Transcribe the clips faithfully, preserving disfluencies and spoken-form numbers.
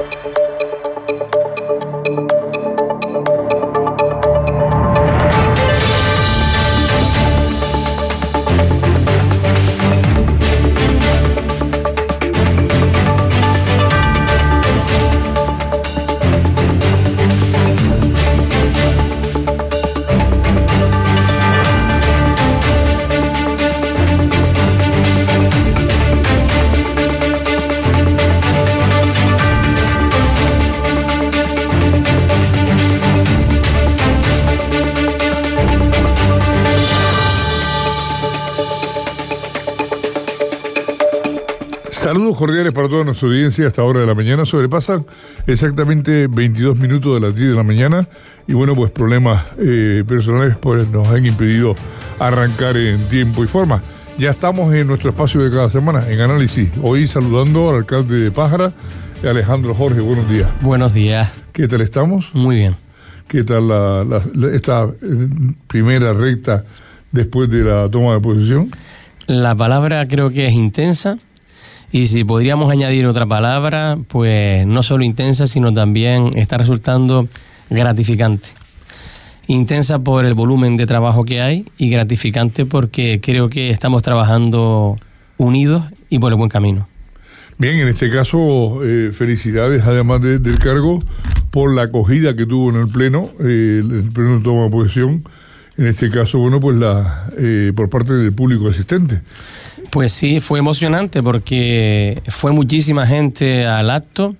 Saludos cordiales para toda nuestra audiencia a esta hora de la mañana. Sobrepasan exactamente veintidós minutos de las diez de la mañana y bueno, pues problemas eh, personales pues nos han impedido arrancar en tiempo y forma. Ya estamos en nuestro espacio de cada semana, en Análisis. Hoy saludando al alcalde de Pájara, Alejandro Jorge. Buenos días. Buenos días. ¿Qué tal estamos? Muy bien. ¿Qué tal la, la, la, esta primera recta después de la toma de posesión? La palabra creo que es intensa. Y si podríamos añadir otra palabra, pues no solo intensa, sino también está resultando gratificante. Intensa por el volumen de trabajo que hay y gratificante porque creo que estamos trabajando unidos y por el buen camino. Bien, en este caso, eh, felicidades además de, del cargo por la acogida que tuvo en el Pleno, eh, el Pleno de toma de posesión, en este caso, bueno, pues la eh, por parte del público asistente. Pues sí, fue emocionante porque fue muchísima gente al acto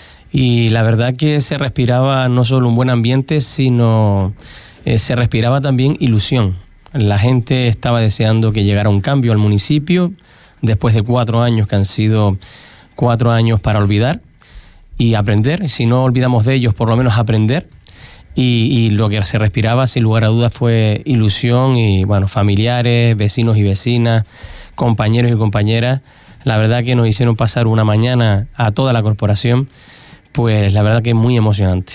y la verdad que se respiraba no solo un buen ambiente, sino eh, se respiraba también ilusión. La gente estaba deseando que llegara un cambio al municipio después de cuatro años que han sido cuatro años para olvidar y aprender. Si no olvidamos de ellos, por lo menos aprender. Y, y lo que se respiraba, sin lugar a dudas, fue ilusión y, bueno, familiares, vecinos y vecinas, compañeros y compañeras. La verdad que nos hicieron pasar una mañana a toda la corporación, pues la verdad que es muy emocionante.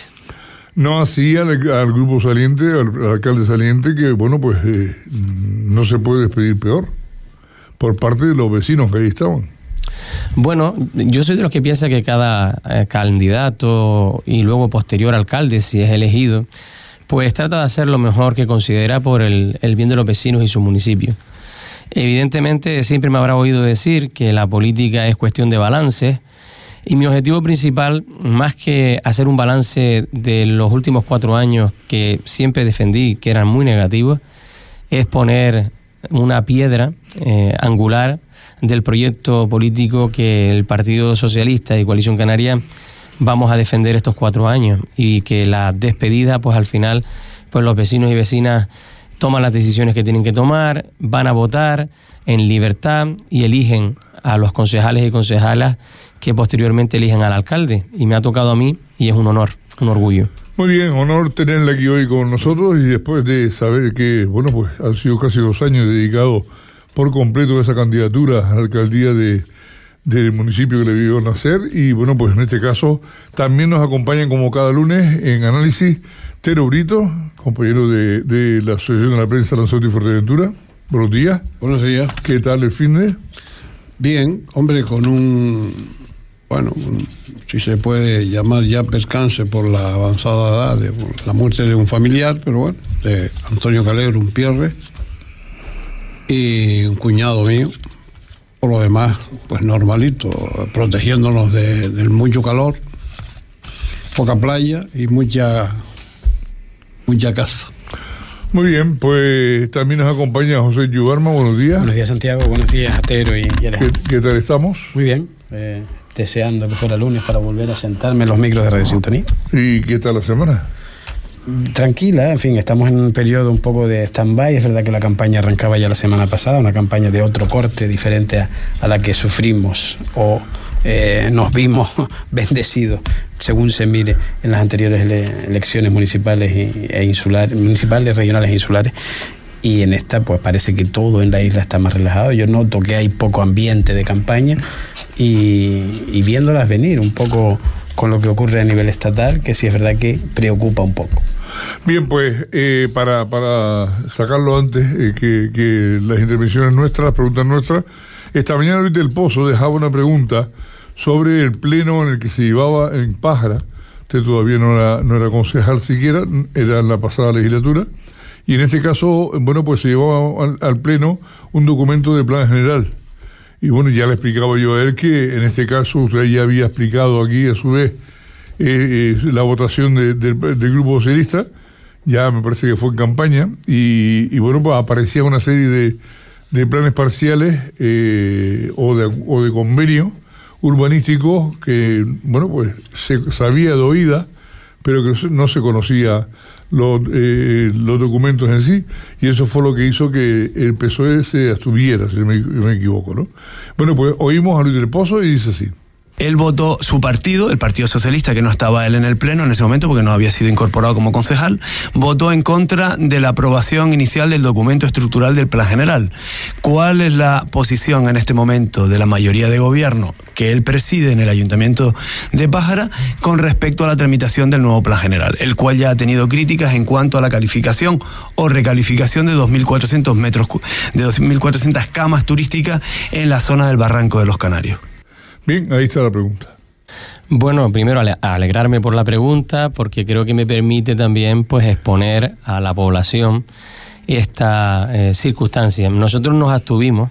No así al, al grupo saliente, al, al alcalde saliente, que, bueno, pues eh, no se puede despedir peor por parte de los vecinos que ahí estaban. Bueno, yo soy de los que piensa que cada eh, candidato y luego posterior alcalde, si es elegido, pues trata de hacer lo mejor que considera por el, el bien de los vecinos y su municipio. Evidentemente siempre me habrá oído decir que la política es cuestión de balances y mi objetivo principal, más que hacer un balance de los últimos cuatro años que siempre defendí que eran muy negativos, es poner una piedra eh, angular del proyecto político que el Partido Socialista y Coalición Canaria vamos a defender estos cuatro años y que la despedida, pues al final, pues los vecinos y vecinas toman las decisiones que tienen que tomar, van a votar en libertad y eligen a los concejales y concejalas que posteriormente eligen al alcalde. Y me ha tocado a mí y es un honor, un orgullo. Muy bien, honor tenerla aquí hoy con nosotros y después de saber que, bueno, pues han sido casi dos años dedicados por completo a esa candidatura a la alcaldía de, del municipio que le vio nacer. Y bueno, pues en este caso también nos acompañan como cada lunes en Análisis Tero Brito, compañero de, de la Asociación de la Prensa Lanzarote y Fuerteventura. Buenos días. Buenos días. ¿Qué tal el fin de? Bien, hombre, con un, bueno, un, si se puede llamar ya percance por la avanzada edad de la muerte de un familiar, pero bueno, de Antonio Calero, un pierre, y un cuñado mío. Por lo demás, pues normalito, protegiéndonos de, del mucho calor, poca playa y mucha mucha casa. Muy bien, pues también nos acompaña José Yubarma. Buenos días. Buenos días, Santiago. Buenos días, Atero y, y Alejandro. ¿Qué, ¿Qué tal estamos? Muy bien, eh, deseando que fuera lunes para volver a sentarme en los micros de Radio Sintonía. ¿Y qué tal la semana? Tranquila, en fin, estamos en un periodo un poco de stand-by. Es verdad que la campaña arrancaba ya la semana pasada, una campaña de otro corte diferente a, a la que sufrimos o eh, nos vimos bendecidos, según se mire, en las anteriores ele- elecciones municipales e, e insulares, municipales, regionales e insulares. Y en esta, pues parece que todo en la isla está más relajado. Yo noto que hay poco ambiente de campaña y, y viéndolas venir un poco con lo que ocurre a nivel estatal, que sí es verdad que preocupa un poco. Bien, pues eh, para, para sacarlo antes, eh, que, que las intervenciones nuestras, las preguntas nuestras, esta mañana Luis del Pozo dejaba una pregunta sobre el pleno en el que se llevaba en Pájara. Usted todavía no era, no era concejal siquiera, era en la pasada legislatura, y en este caso, bueno, pues se llevaba al, al pleno un documento de plan general. Y bueno, ya le explicaba yo a él que en este caso usted ya había explicado aquí a su vez eh, eh, la votación de, de, del Grupo Socialista, ya me parece que fue en campaña, y, y bueno, pues aparecía una serie de, de planes parciales eh, o, de, o de convenios urbanísticos que, bueno, pues se sabía de oída, pero que no se conocía los, eh, los documentos en sí, y eso fue lo que hizo que el P S O E se abstuviera, si me, me equivoco, ¿no? Bueno, pues oímos a Luis del Pozo y dice así. Él votó su partido, el Partido Socialista, que no estaba él en el pleno en ese momento porque no había sido incorporado como concejal, votó en contra de la aprobación inicial del documento estructural del Plan General. ¿Cuál es la posición en este momento de la mayoría de gobierno que él preside en el Ayuntamiento de Pájara con respecto a la tramitación del nuevo Plan General, el cual ya ha tenido críticas en cuanto a la calificación o recalificación de dos mil cuatrocientos metros, de dos mil cuatrocientas camas turísticas en la zona del Barranco de los Canarios? Bien, ahí está la pregunta. Bueno, primero ale- alegrarme por la pregunta, porque creo que me permite también pues exponer a la población esta eh, circunstancia. Nosotros nos abstuvimos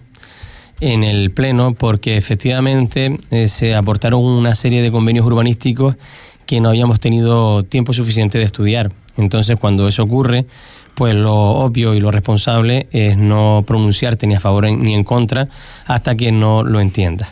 en el pleno porque efectivamente eh, se aportaron una serie de convenios urbanísticos que no habíamos tenido tiempo suficiente de estudiar. Entonces, cuando eso ocurre, pues lo obvio y lo responsable es no pronunciarte ni a favor ni en contra hasta que no lo entiendas.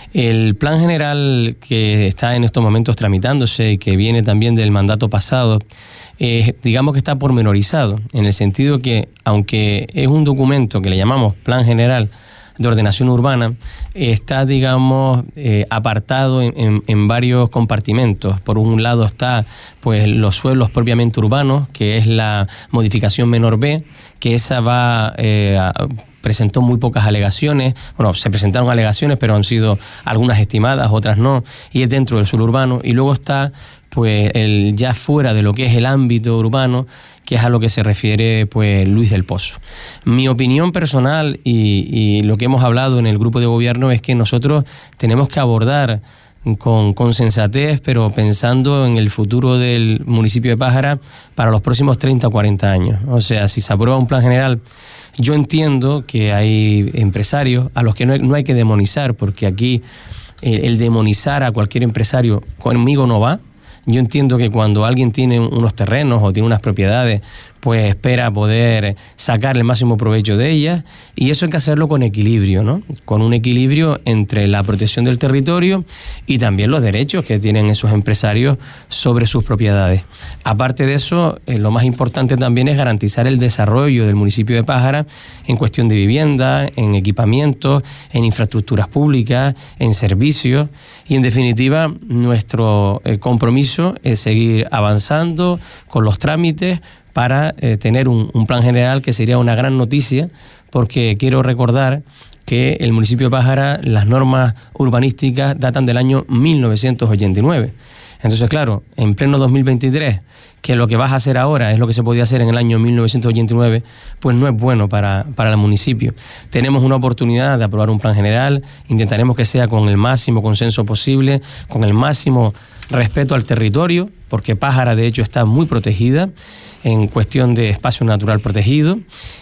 El plan general que está en estos momentos tramitándose y que viene también del mandato pasado, eh, digamos que está pormenorizado, en el sentido que, aunque es un documento que le llamamos Plan General de Ordenación Urbana, está, digamos, eh, apartado en, en, en varios compartimentos. Por un lado está pues los suelos propiamente urbanos, que es la modificación menor B, que esa va eh, a, presentó muy pocas alegaciones, bueno, se presentaron alegaciones, pero han sido algunas estimadas, otras no, y es dentro del suelo urbano. Y luego está pues el ya fuera de lo que es el ámbito urbano, que es a lo que se refiere pues Luis del Pozo. Mi opinión personal y, y lo que hemos hablado en el grupo de gobierno es que nosotros tenemos que abordar con, con sensatez, pero pensando en el futuro del municipio de Pájara para los próximos treinta o cuarenta años. O sea, si se aprueba un plan general, yo entiendo que hay empresarios a los que no hay, no hay que demonizar, porque aquí el, el demonizar a cualquier empresario conmigo no va. Yo entiendo que cuando alguien tiene unos terrenos o tiene unas propiedades, pues espera poder sacar el máximo provecho de ellas, y eso hay que hacerlo con equilibrio, ¿no? Con un equilibrio entre la protección del territorio y también los derechos que tienen esos empresarios sobre sus propiedades. Aparte de eso, eh, lo más importante también es garantizar el desarrollo del municipio de Pájara en cuestión de vivienda, en equipamientos, en infraestructuras públicas, en servicios, y en definitiva nuestro eh, compromiso es seguir avanzando con los trámites para eh, tener un, un plan general que sería una gran noticia, porque quiero recordar que el municipio de Pájara, las normas urbanísticas datan del año mil novecientos ochenta y nueve. Entonces, claro, en pleno dos mil veintitrés, que lo que vas a hacer ahora es lo que se podía hacer en el año mil novecientos ochenta y nueve, pues no es bueno para, para el municipio. Tenemos una oportunidad de aprobar un plan general, intentaremos que sea con el máximo consenso posible, con el máximo respeto al territorio, porque Pájara de hecho está muy protegida en cuestión de espacio natural protegido,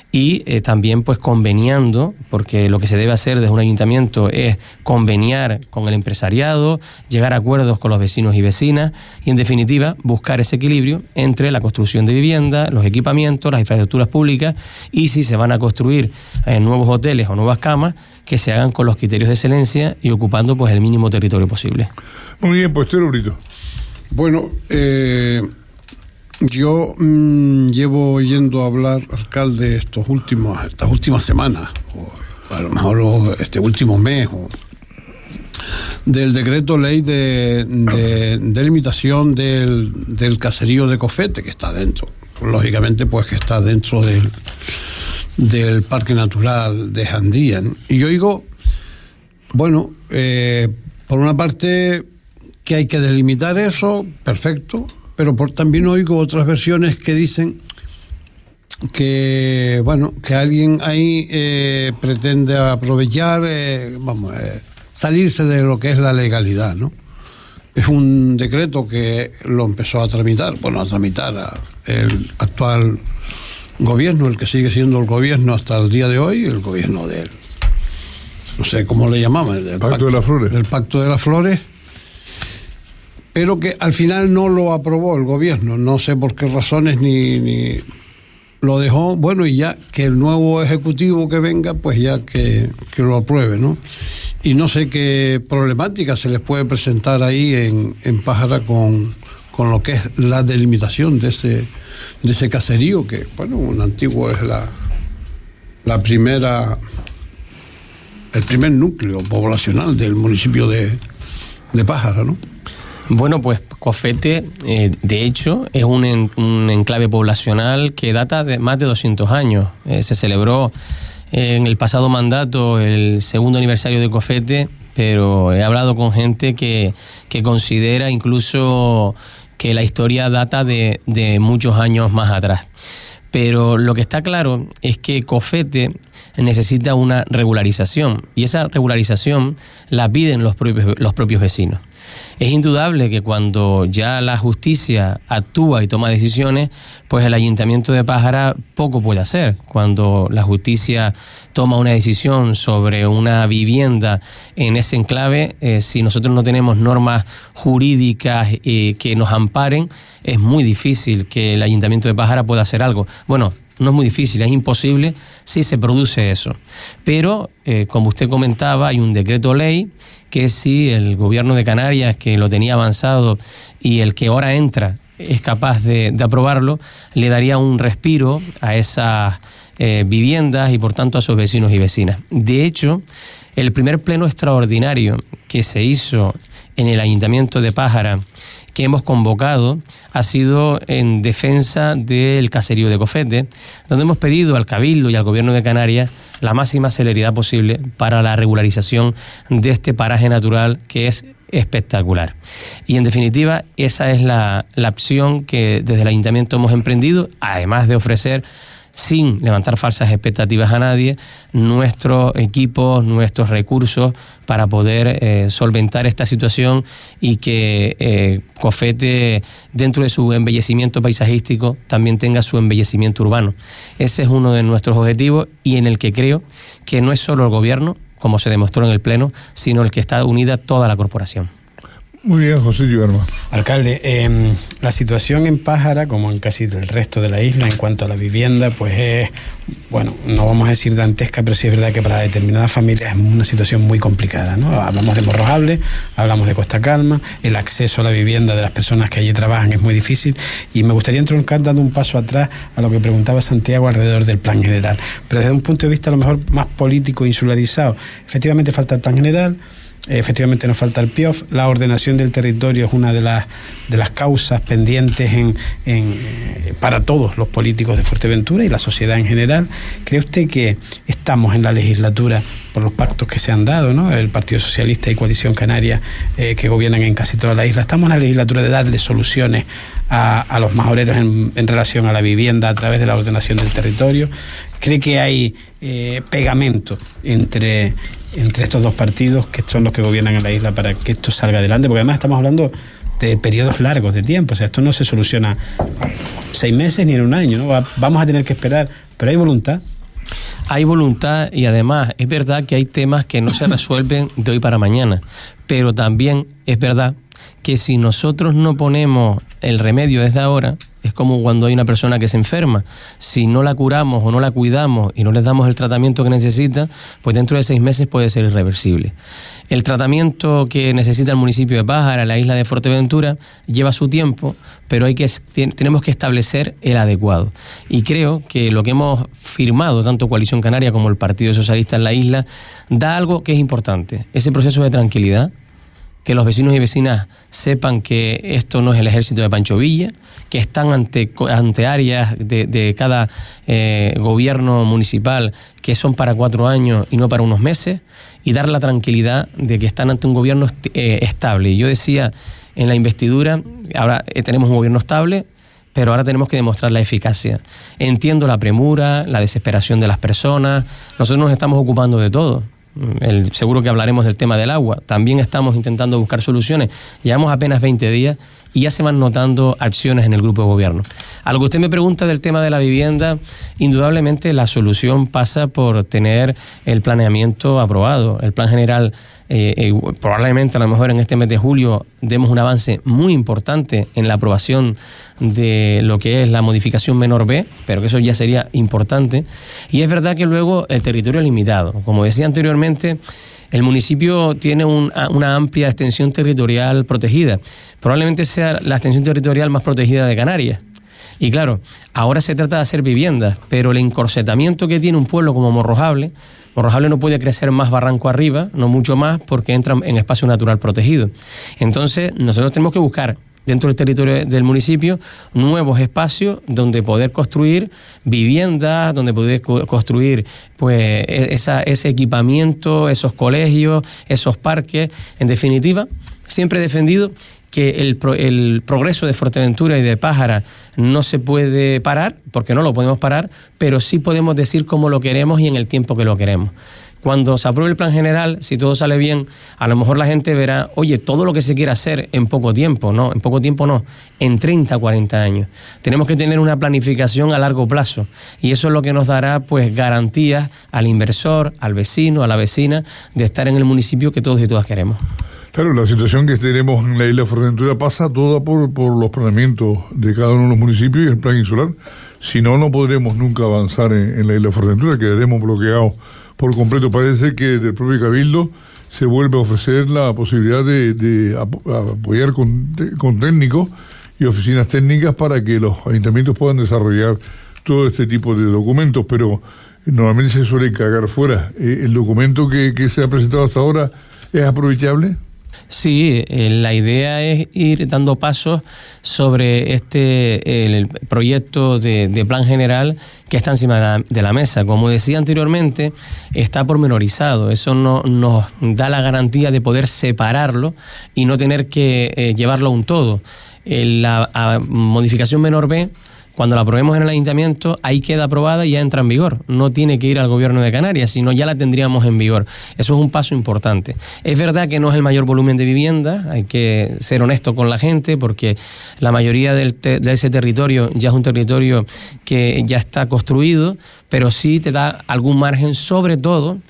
y eh, también pues conveniando, porque lo que se debe hacer desde un ayuntamiento es conveniar con el empresariado, llegar a acuerdos con los vecinos y vecinas, y en definitiva buscar ese equilibrio entre la construcción de vivienda, los equipamientos, las infraestructuras públicas, y si se van a construir eh, nuevos hoteles o nuevas camas, que se hagan con los criterios de excelencia y ocupando pues el mínimo territorio posible. Muy bien, pues Tero Brito. Bueno, eh, yo mmm, llevo oyendo hablar, alcalde, estos últimos, estas últimas semanas, o a lo mejor este último mes, o, del decreto ley de, de, de limitación del, del caserío de Cofete, que está dentro, lógicamente pues que está dentro del, del Parque Natural de Jandía, ¿no? Y yo digo, bueno, eh, por una parte que hay que delimitar eso, perfecto, pero por, también oigo otras versiones que dicen que, bueno, que alguien ahí eh, pretende aprovechar, eh, vamos, eh, salirse de lo que es la legalidad, ¿no? Es un decreto que lo empezó a tramitar, bueno, a tramitar a el actual gobierno, el que sigue siendo el gobierno hasta el día de hoy, el gobierno del, no sé cómo le llamaban, del Pacto de las Flores. Del Pacto de las Flores, pero que al final no lo aprobó el gobierno, no sé por qué razones, ni, ni lo dejó, bueno, y ya que el nuevo ejecutivo que venga, pues ya que, que lo apruebe, ¿no? Y no sé qué problemática se les puede presentar ahí en, en Pájara con, con lo que es la delimitación de ese, de ese caserío, que, bueno, un antiguo es la, la primera, el primer núcleo poblacional del municipio de, de Pájara, ¿no? Bueno, pues Cofete, eh, de hecho, es un, en, un enclave poblacional que data de más de doscientos años. Eh, se celebró en el pasado mandato el segundo aniversario de Cofete, pero he hablado con gente que, que considera incluso que la historia data de, de muchos años más atrás. Pero lo que está claro es que Cofete necesita una regularización, y esa regularización la piden los propios, los propios vecinos. Es indudable que cuando ya la justicia actúa y toma decisiones, pues el Ayuntamiento de Pájara poco puede hacer. Cuando la justicia toma una decisión sobre una vivienda en ese enclave, eh, si nosotros no tenemos normas jurídicas eh, que nos amparen, es muy difícil que el Ayuntamiento de Pájara pueda hacer algo. Bueno, no es muy difícil, es imposible si se produce eso. Pero, eh, como usted comentaba, hay un decreto ley que si el gobierno de Canarias, que lo tenía avanzado, y el que ahora entra es capaz de, de aprobarlo, le daría un respiro a esas eh, viviendas y por tanto a sus vecinos y vecinas. De hecho, el primer pleno extraordinario que se hizo en el Ayuntamiento de Pájara, que hemos convocado, ha sido en defensa del caserío de Cofete, donde hemos pedido al Cabildo y al Gobierno de Canarias la máxima celeridad posible para la regularización de este paraje natural que es espectacular. Y en definitiva, esa es la, la opción que desde el Ayuntamiento hemos emprendido, además de ofrecer, sin levantar falsas expectativas a nadie, nuestros equipos, nuestros recursos para poder eh, solventar esta situación y que eh, Cofete, dentro de su embellecimiento paisajístico, también tenga su embellecimiento urbano. Ese es uno de nuestros objetivos y en el que creo que no es solo el gobierno, como se demostró en el Pleno, sino el que está unida toda la corporación. Muy bien, José Guillermo. Alcalde, eh, la situación en Pájara, como en casi el resto de la isla, en cuanto a la vivienda, pues es, bueno, no vamos a decir dantesca, pero sí es verdad que para determinadas familias es una situación muy complicada, ¿no? Hablamos de Morrojable, hablamos de Costa Calma, el acceso a la vivienda de las personas que allí trabajan es muy difícil, y me gustaría entroncar dando un paso atrás a lo que preguntaba Santiago alrededor del plan general, pero desde un punto de vista a lo mejor más político, insularizado. Efectivamente falta el plan general, efectivamente nos falta el P I O F, la ordenación del territorio es una de las de las causas pendientes en, en, para todos los políticos de Fuerteventura y la sociedad en general. ¿Cree usted que estamos en la legislatura, por los pactos que se han dado, ¿no? El Partido Socialista y Coalición Canaria, eh, que gobiernan en casi toda la isla, estamos en la legislatura de darle soluciones a, a los majoreros en, en relación a la vivienda a través de la ordenación del territorio? ¿Cree que hay eh, pegamento entre entre estos dos partidos que son los que gobiernan en la isla para que esto salga adelante? Porque además estamos hablando de periodos largos de tiempo, o sea, esto no se soluciona seis meses ni en un año, ¿no? Vamos a tener que esperar, pero hay voluntad. Hay voluntad y además es verdad que hay temas que no se resuelven de hoy para mañana, pero también es verdad que si nosotros no ponemos el remedio desde ahora, es como cuando hay una persona que se enferma. Si no la curamos o no la cuidamos y no les damos el tratamiento que necesita, pues dentro de seis meses puede ser irreversible. El tratamiento que necesita el municipio de Pájara, la isla de Fuerteventura, lleva su tiempo, pero hay que tenemos que establecer el adecuado. Y creo que lo que hemos firmado, tanto Coalición Canaria como el Partido Socialista en la isla, da algo que es importante, ese proceso de tranquilidad, que los vecinos y vecinas sepan que esto no es el ejército de Pancho Villa, que están ante, ante áreas de, de cada eh, gobierno municipal que son para cuatro años y no para unos meses, y dar la tranquilidad de que están ante un gobierno est- eh, estable. Y yo decía en la investidura, ahora eh, tenemos un gobierno estable, pero ahora tenemos que demostrar la eficacia. Entiendo la premura, la desesperación de las personas, nosotros nos estamos ocupando de todo, El, seguro que hablaremos del tema del agua. También estamos intentando buscar soluciones. Llevamos apenas veinte días y ya se van notando acciones en el grupo de gobierno. A lo que usted me pregunta del tema de la vivienda, indudablemente la solución pasa por tener el planeamiento aprobado. El plan general, eh, eh, probablemente a lo mejor en este mes de julio demos un avance muy importante en la aprobación de lo que es la modificación menor B, pero que eso ya sería importante. Y es verdad que luego el territorio es limitado. Como decía anteriormente, el municipio tiene un, una amplia extensión territorial protegida. Probablemente sea la extensión territorial más protegida de Canarias. Y claro, ahora se trata de hacer viviendas, pero el encorsetamiento que tiene un pueblo como Morrojable, Morrojable no puede crecer más barranco arriba, no mucho más, porque entra en espacio natural protegido. Entonces, nosotros tenemos que buscar dentro del territorio del municipio nuevos espacios donde poder construir viviendas, donde poder construir pues esa, ese equipamiento, esos colegios, esos parques. En definitiva, siempre he defendido que el, pro, el progreso de Fuerteventura y de Pájara no se puede parar, porque no lo podemos parar, pero sí podemos decir cómo lo queremos y en el tiempo que lo queremos. Cuando se apruebe el plan general, si todo sale bien, a lo mejor la gente verá, oye, todo lo que se quiere hacer en poco tiempo, no, en poco tiempo no, en treinta, cuarenta años. Tenemos que tener una planificación a largo plazo y eso es lo que nos dará pues garantías al inversor, al vecino, a la vecina, de estar en el municipio que todos y todas queremos. Claro, la situación que tenemos en la isla de Fuerteventura pasa toda por, por los planeamientos de cada uno de los municipios y el plan insular. Si no, no podremos nunca avanzar en, en la isla de Fuerteventura, quedaremos bloqueados por completo. Parece que desde el propio Cabildo se vuelve a ofrecer la posibilidad de, de apoyar con, de, con técnicos y oficinas técnicas para que los ayuntamientos puedan desarrollar todo este tipo de documentos, pero normalmente se suele cagar fuera. ¿El documento que, que se ha presentado hasta ahora es aprovechable? Sí, eh, la idea es ir dando pasos sobre este el proyecto de, de plan general que está encima de la, de la mesa. Como decía anteriormente, está pormenorizado. Eso no, nos da la garantía de poder separarlo y no tener que eh, llevarlo a un todo. Eh, la a, modificación menor B, cuando la aprobemos en el ayuntamiento, ahí queda aprobada y ya entra en vigor. No tiene que ir al gobierno de Canarias, sino ya la tendríamos en vigor. Eso es un paso importante. Es verdad que no es el mayor volumen de vivienda, hay que ser honesto con la gente, porque la mayoría del te- de ese territorio ya es un territorio que ya está construido, pero sí te da algún margen, sobre todo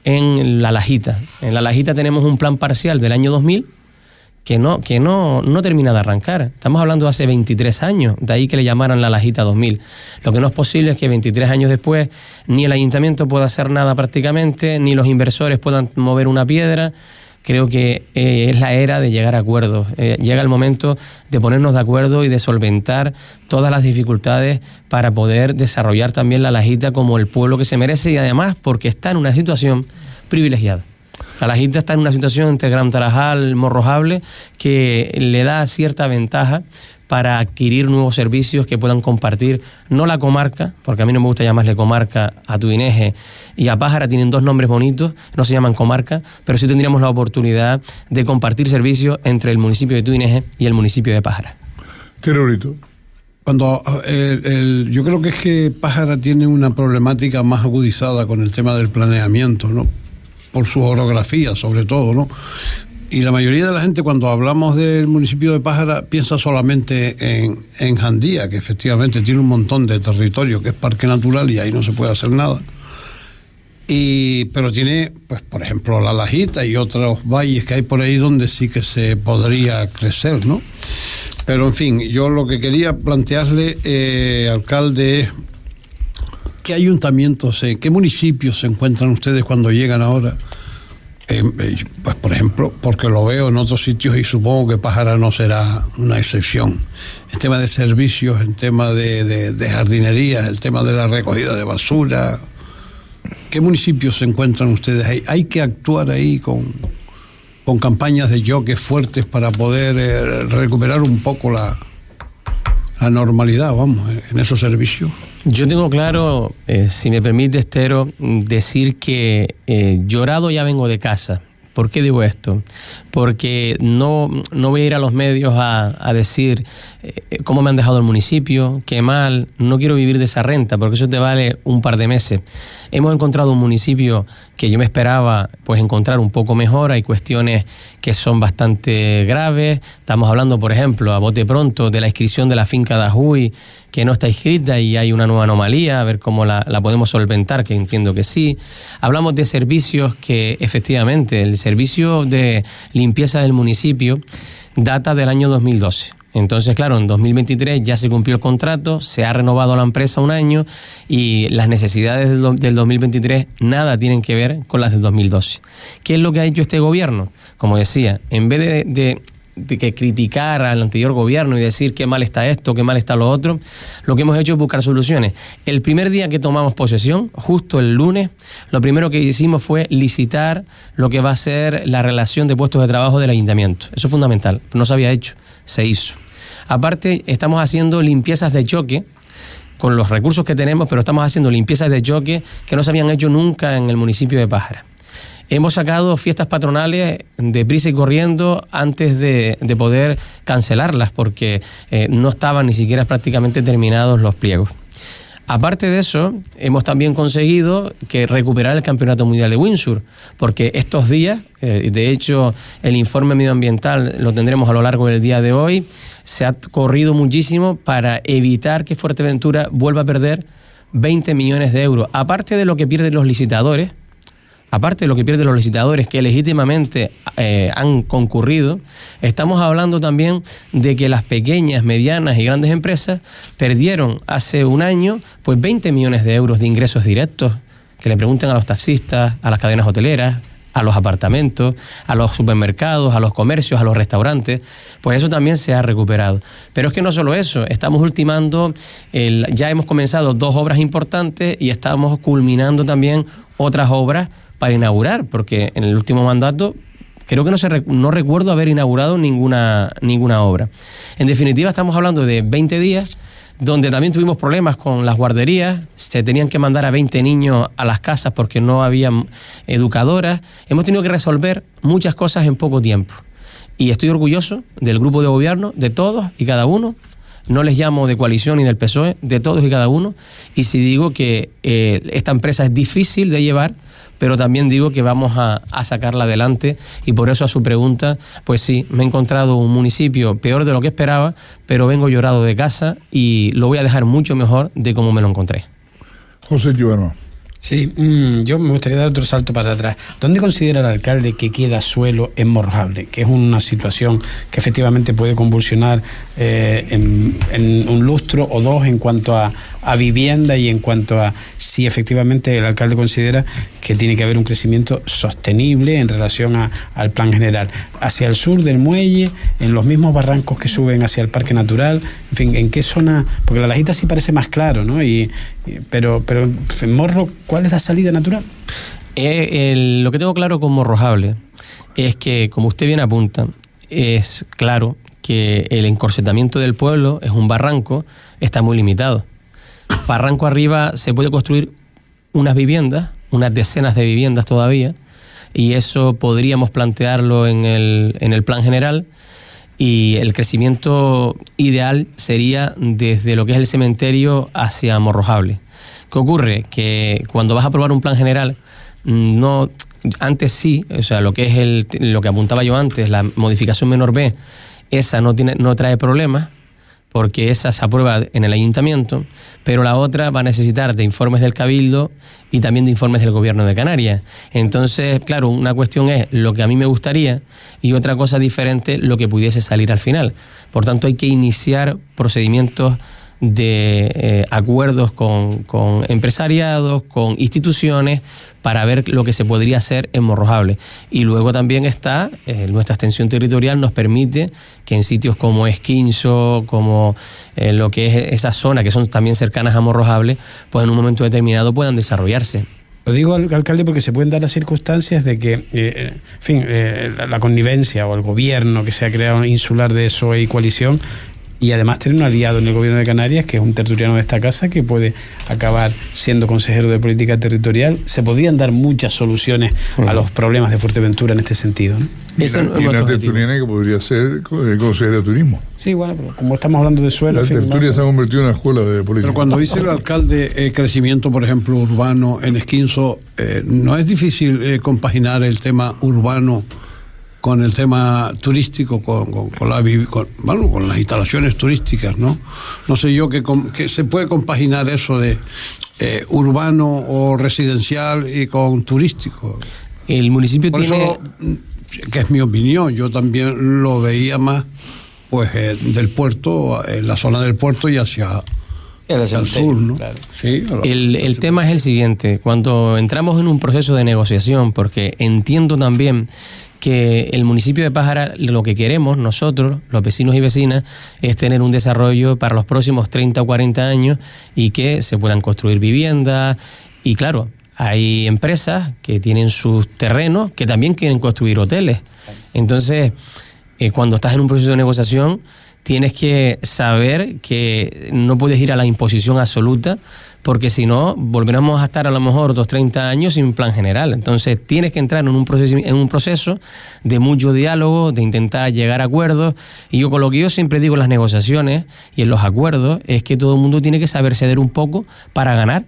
en La Lajita. En La Lajita tenemos un plan parcial del año dos mil, que no que no, no termina de arrancar. Estamos hablando de hace veintitrés años, de ahí que le llamaran La Lajita dos mil. Lo que no es posible es que veintitrés años después ni el ayuntamiento pueda hacer nada prácticamente, ni los inversores puedan mover una piedra. Creo que eh, es la era de llegar a acuerdos. Eh, llega el momento de ponernos de acuerdo y de solventar todas las dificultades para poder desarrollar también La Lajita como el pueblo que se merece, y además porque está en una situación privilegiada. La Lajita está en una situación entre Gran Tarajal, Morrojable, que le da cierta ventaja para adquirir nuevos servicios que puedan compartir, no la comarca, porque a mí no me gusta llamarle comarca a Tuineje y a Pájara, tienen dos nombres bonitos, no se llaman comarca, pero sí tendríamos la oportunidad de compartir servicios entre el municipio de Tuineje y el municipio de Pájara. Terrorito. Cuando el, el, yo creo que es que Pájara tiene una problemática más agudizada con el tema del planeamiento, ¿no? Por su orografía, sobre todo, ¿no? Y la mayoría de la gente, cuando hablamos del municipio de Pájara, piensa solamente en, en Jandía, que efectivamente tiene un montón de territorio que es parque natural y ahí no se puede hacer nada. Y, pero tiene, pues, por ejemplo, La Lajita y otros valles que hay por ahí donde sí que se podría crecer, ¿no? Pero, en fin, yo lo que quería plantearle, eh, alcalde, es ¿qué ayuntamientos, eh, qué municipios se encuentran ustedes cuando llegan ahora? Eh, eh, pues, por ejemplo, porque lo veo en otros sitios y supongo que Pájara no será una excepción. El tema de servicios, el tema de, de, de jardinería, el tema de la recogida de basura. ¿Qué municipios se encuentran ustedes ahí? Hay que actuar ahí con, con campañas de yoques fuertes para poder eh, recuperar un poco la, la normalidad, vamos, en esos servicios. Yo tengo claro, eh, si me permite, Estero, decir que eh, llorado ya vengo de casa, ¿Por qué digo esto? Porque no, no voy a ir a los medios a, a decir eh, cómo me han dejado el municipio, qué mal, no quiero vivir de esa renta, porque eso te vale un par de meses. Hemos encontrado un municipio que yo me esperaba pues encontrar un poco mejor, hay cuestiones que son bastante graves, estamos hablando, por ejemplo, a bote pronto, de la inscripción de la finca de Ajuy, que no está inscrita y hay una nueva anomalía, a ver cómo la, la podemos solventar, que entiendo que sí. Hablamos de servicios que efectivamente, el servicio de limpieza del municipio data del año dos mil doce. Entonces, claro, en dos mil veintitrés ya se cumplió el contrato, se ha renovado la empresa un año y las necesidades del, del dos mil veintitrés nada tienen que ver con las del dos mil doce. ¿Qué es lo que ha hecho este gobierno? Como decía, en vez de... de de que criticar al anterior gobierno y decir qué mal está esto, qué mal está lo otro, lo que hemos hecho es buscar soluciones. El primer día que tomamos posesión, justo el lunes, lo primero que hicimos fue licitar lo que va a ser la relación de puestos de trabajo del ayuntamiento. Eso es fundamental, no se había hecho, se hizo. Aparte, estamos haciendo limpiezas de choque con los recursos que tenemos, pero estamos haciendo limpiezas de choque que no se habían hecho nunca en el municipio de Pájara. Hemos sacado fiestas patronales deprisa y corriendo antes de, de poder cancelarlas porque eh, no estaban ni siquiera prácticamente terminados los pliegos. Aparte de eso, hemos también conseguido que recuperar el Campeonato Mundial de Windsurf, porque estos días, eh, de hecho el informe medioambiental lo tendremos a lo largo del día de hoy, se ha corrido muchísimo para evitar que Fuerteventura vuelva a perder veinte millones de euros, aparte de lo que pierden los licitadores. Aparte de lo que pierden los licitadores que legítimamente eh, han concurrido, estamos hablando también de que las pequeñas, medianas y grandes empresas perdieron hace un año pues veinte millones de euros de ingresos directos, que le pregunten a los taxistas, a las cadenas hoteleras, a los apartamentos, a los supermercados, a los comercios, a los restaurantes, pues eso también se ha recuperado. Pero es que no solo eso, estamos ultimando, el, ya hemos comenzado dos obras importantes y estamos culminando también otras obras para inaugurar, porque en el último mandato creo que no se no recuerdo haber inaugurado ninguna ninguna obra. En definitiva, estamos hablando de veinte días donde también tuvimos problemas con las guarderías, se tenían que mandar a veinte niños a las casas porque no había educadoras. Hemos tenido que resolver muchas cosas en poco tiempo. Y estoy orgulloso del grupo de gobierno, de todos y cada uno. No les llamo de coalición ni del P S O E, de todos y cada uno. Y si digo que eh, esta empresa es difícil de llevar, pero también digo que vamos a, a sacarla adelante y por eso a su pregunta, pues sí, me he encontrado un municipio peor de lo que esperaba, pero vengo llorado de casa y lo voy a dejar mucho mejor de como me lo encontré. José Giovanni. Sí, mmm, yo me gustaría dar otro salto para atrás. ¿Dónde considera el alcalde que queda suelo en Morrojable? Que es una situación que efectivamente puede convulsionar eh, en, en un lustro o dos en cuanto a, a vivienda y en cuanto a si efectivamente el alcalde considera que tiene que haber un crecimiento sostenible en relación a, al plan general. Hacia el sur del muelle, en los mismos barrancos que suben hacia el parque natural, en fin, ¿en qué zona? Porque la Lajita sí parece más claro, ¿no? Y, y, pero, pero en Morro, ¿cuál es la salida natural? Eh, el, lo que tengo claro con Morrojable es que, como usted bien apunta, es claro que el encorsetamiento del pueblo es un barranco, está muy limitado. Barranco arriba se puede construir unas viviendas, unas decenas de viviendas todavía, y eso podríamos plantearlo en el, en el plan general, y el crecimiento ideal sería desde lo que es el cementerio hacia Morrojable. ¿Qué ocurre? Que cuando vas a aprobar un plan general, no, antes sí, o sea, lo que es el, lo que apuntaba yo antes, la modificación menor B, esa no tiene, no trae problemas, porque esa se aprueba en el ayuntamiento, pero la otra va a necesitar de informes del Cabildo y también de informes del Gobierno de Canarias. Entonces, claro, una cuestión es lo que a mí me gustaría y otra cosa diferente lo que pudiese salir al final. Por tanto, hay que iniciar procedimientos de eh, acuerdos con, con empresariados, con instituciones, para ver lo que se podría hacer en Morrojable. Y luego también está, eh, nuestra extensión territorial nos permite que en sitios como Esquinzo, como eh, lo que es esa zona, que son también cercanas a Morrojable, pues en un momento determinado puedan desarrollarse. Lo digo, alcalde, porque se pueden dar las circunstancias de que, eh, en fin, eh, la, la connivencia o el gobierno que se ha creado insular de P S O E y coalición y además tener un aliado en el gobierno de Canarias, que es un tertuliano de esta casa, que puede acabar siendo consejero de política territorial. Se podrían dar muchas soluciones uh-huh. a los problemas de Fuerteventura en este sentido, ¿no? Y Ese una, y una tertuliana que podría ser consejera de turismo. Sí, bueno, pero como estamos hablando de suelo... La tertulia se ha convertido en una escuela de política. Pero cuando dice el alcalde eh, crecimiento, por ejemplo, urbano en Esquinzo, eh, ¿no es difícil eh, compaginar el tema urbano con el tema turístico, con, con, con, la, con, bueno, con las instalaciones turísticas, ¿no? No sé yo que, que se puede compaginar eso de eh, urbano o residencial y con turístico. El municipio Por tiene... eso, que es mi opinión, yo también lo veía más pues eh, del puerto, en la zona del puerto y hacia... El, hacia el sur, ¿no? Claro. Sí, el, el tema es el siguiente: cuando entramos en un proceso de negociación, porque entiendo también que el municipio de Pájara, lo que queremos nosotros, los vecinos y vecinas, es tener un desarrollo para los próximos treinta o cuarenta años y que se puedan construir viviendas. Y claro, hay empresas que tienen sus terrenos que también quieren construir hoteles. Entonces, eh, cuando estás en un proceso de negociación, tienes que saber que no puedes ir a la imposición absoluta, porque si no, volveremos a estar a lo mejor otros treinta años sin plan general. Entonces tienes que entrar en un proceso, en un proceso de mucho diálogo, de intentar llegar a acuerdos. Y yo con lo que yo siempre digo en las negociaciones y en los acuerdos es que todo el mundo tiene que saber ceder un poco para ganar.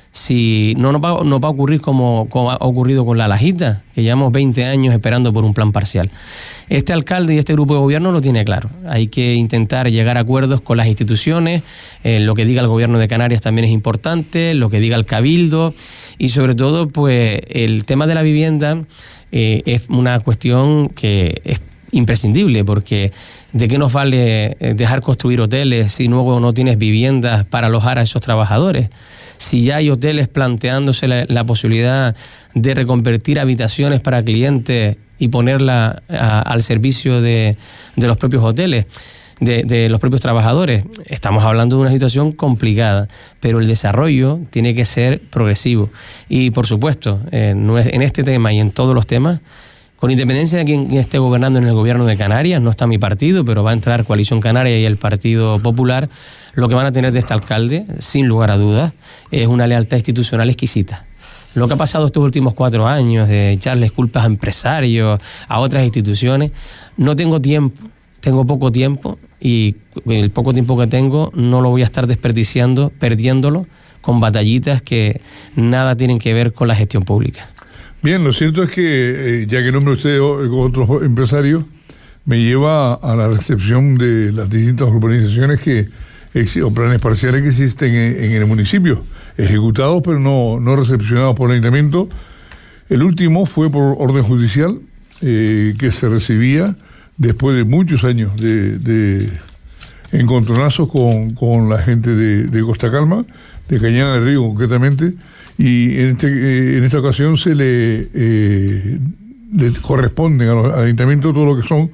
Si no nos va, nos va a ocurrir como, como ha ocurrido con la Lajita, que llevamos veinte años esperando por un plan parcial. Este alcalde y este grupo de gobierno lo tiene claro. Hay que intentar llegar a acuerdos con las instituciones. Eh, lo que diga el gobierno de Canarias también es importante, lo que diga el cabildo, y sobre todo pues el tema de la vivienda eh, es una cuestión que es imprescindible, porque ¿de qué nos vale dejar construir hoteles si luego no tienes viviendas para alojar a esos trabajadores? Si ya hay hoteles planteándose la, la posibilidad de reconvertir habitaciones para clientes y ponerla a, al servicio de, de los propios hoteles, de, de los propios trabajadores, estamos hablando de una situación complicada, pero el desarrollo tiene que ser progresivo. Y por supuesto, eh, no es, en este tema y en todos los temas, con independencia de quien esté gobernando en el gobierno de Canarias, no está mi partido, pero va a entrar Coalición Canaria y el Partido Popular, lo que van a tener de este alcalde, sin lugar a dudas, es una lealtad institucional exquisita. Lo que ha pasado estos últimos cuatro años de echarles culpas a empresarios, a otras instituciones, no tengo tiempo, tengo poco tiempo, y el poco tiempo que tengo no lo voy a estar desperdiciando, perdiéndolo con batallitas que nada tienen que ver con la gestión pública. Bien, lo cierto es que, eh, ya que nombre usted con otros empresarios, me lleva a la recepción de las distintas urbanizaciones que o planes parciales que existen en, en el municipio, ejecutados pero no, no recepcionados por el ayuntamiento. El último fue por orden judicial, eh, que se recibía después de muchos años de, de encontronazos con, con la gente de, de Costa Calma, de Cañada del Río concretamente, y en, este, eh, en esta ocasión se le, eh, le corresponden al, al ayuntamiento todo lo que son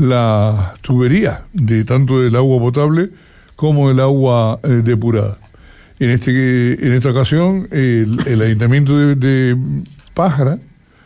las tuberías, de tanto del agua potable como el agua eh, depurada. En este en esta ocasión, el, el ayuntamiento de, de Pájara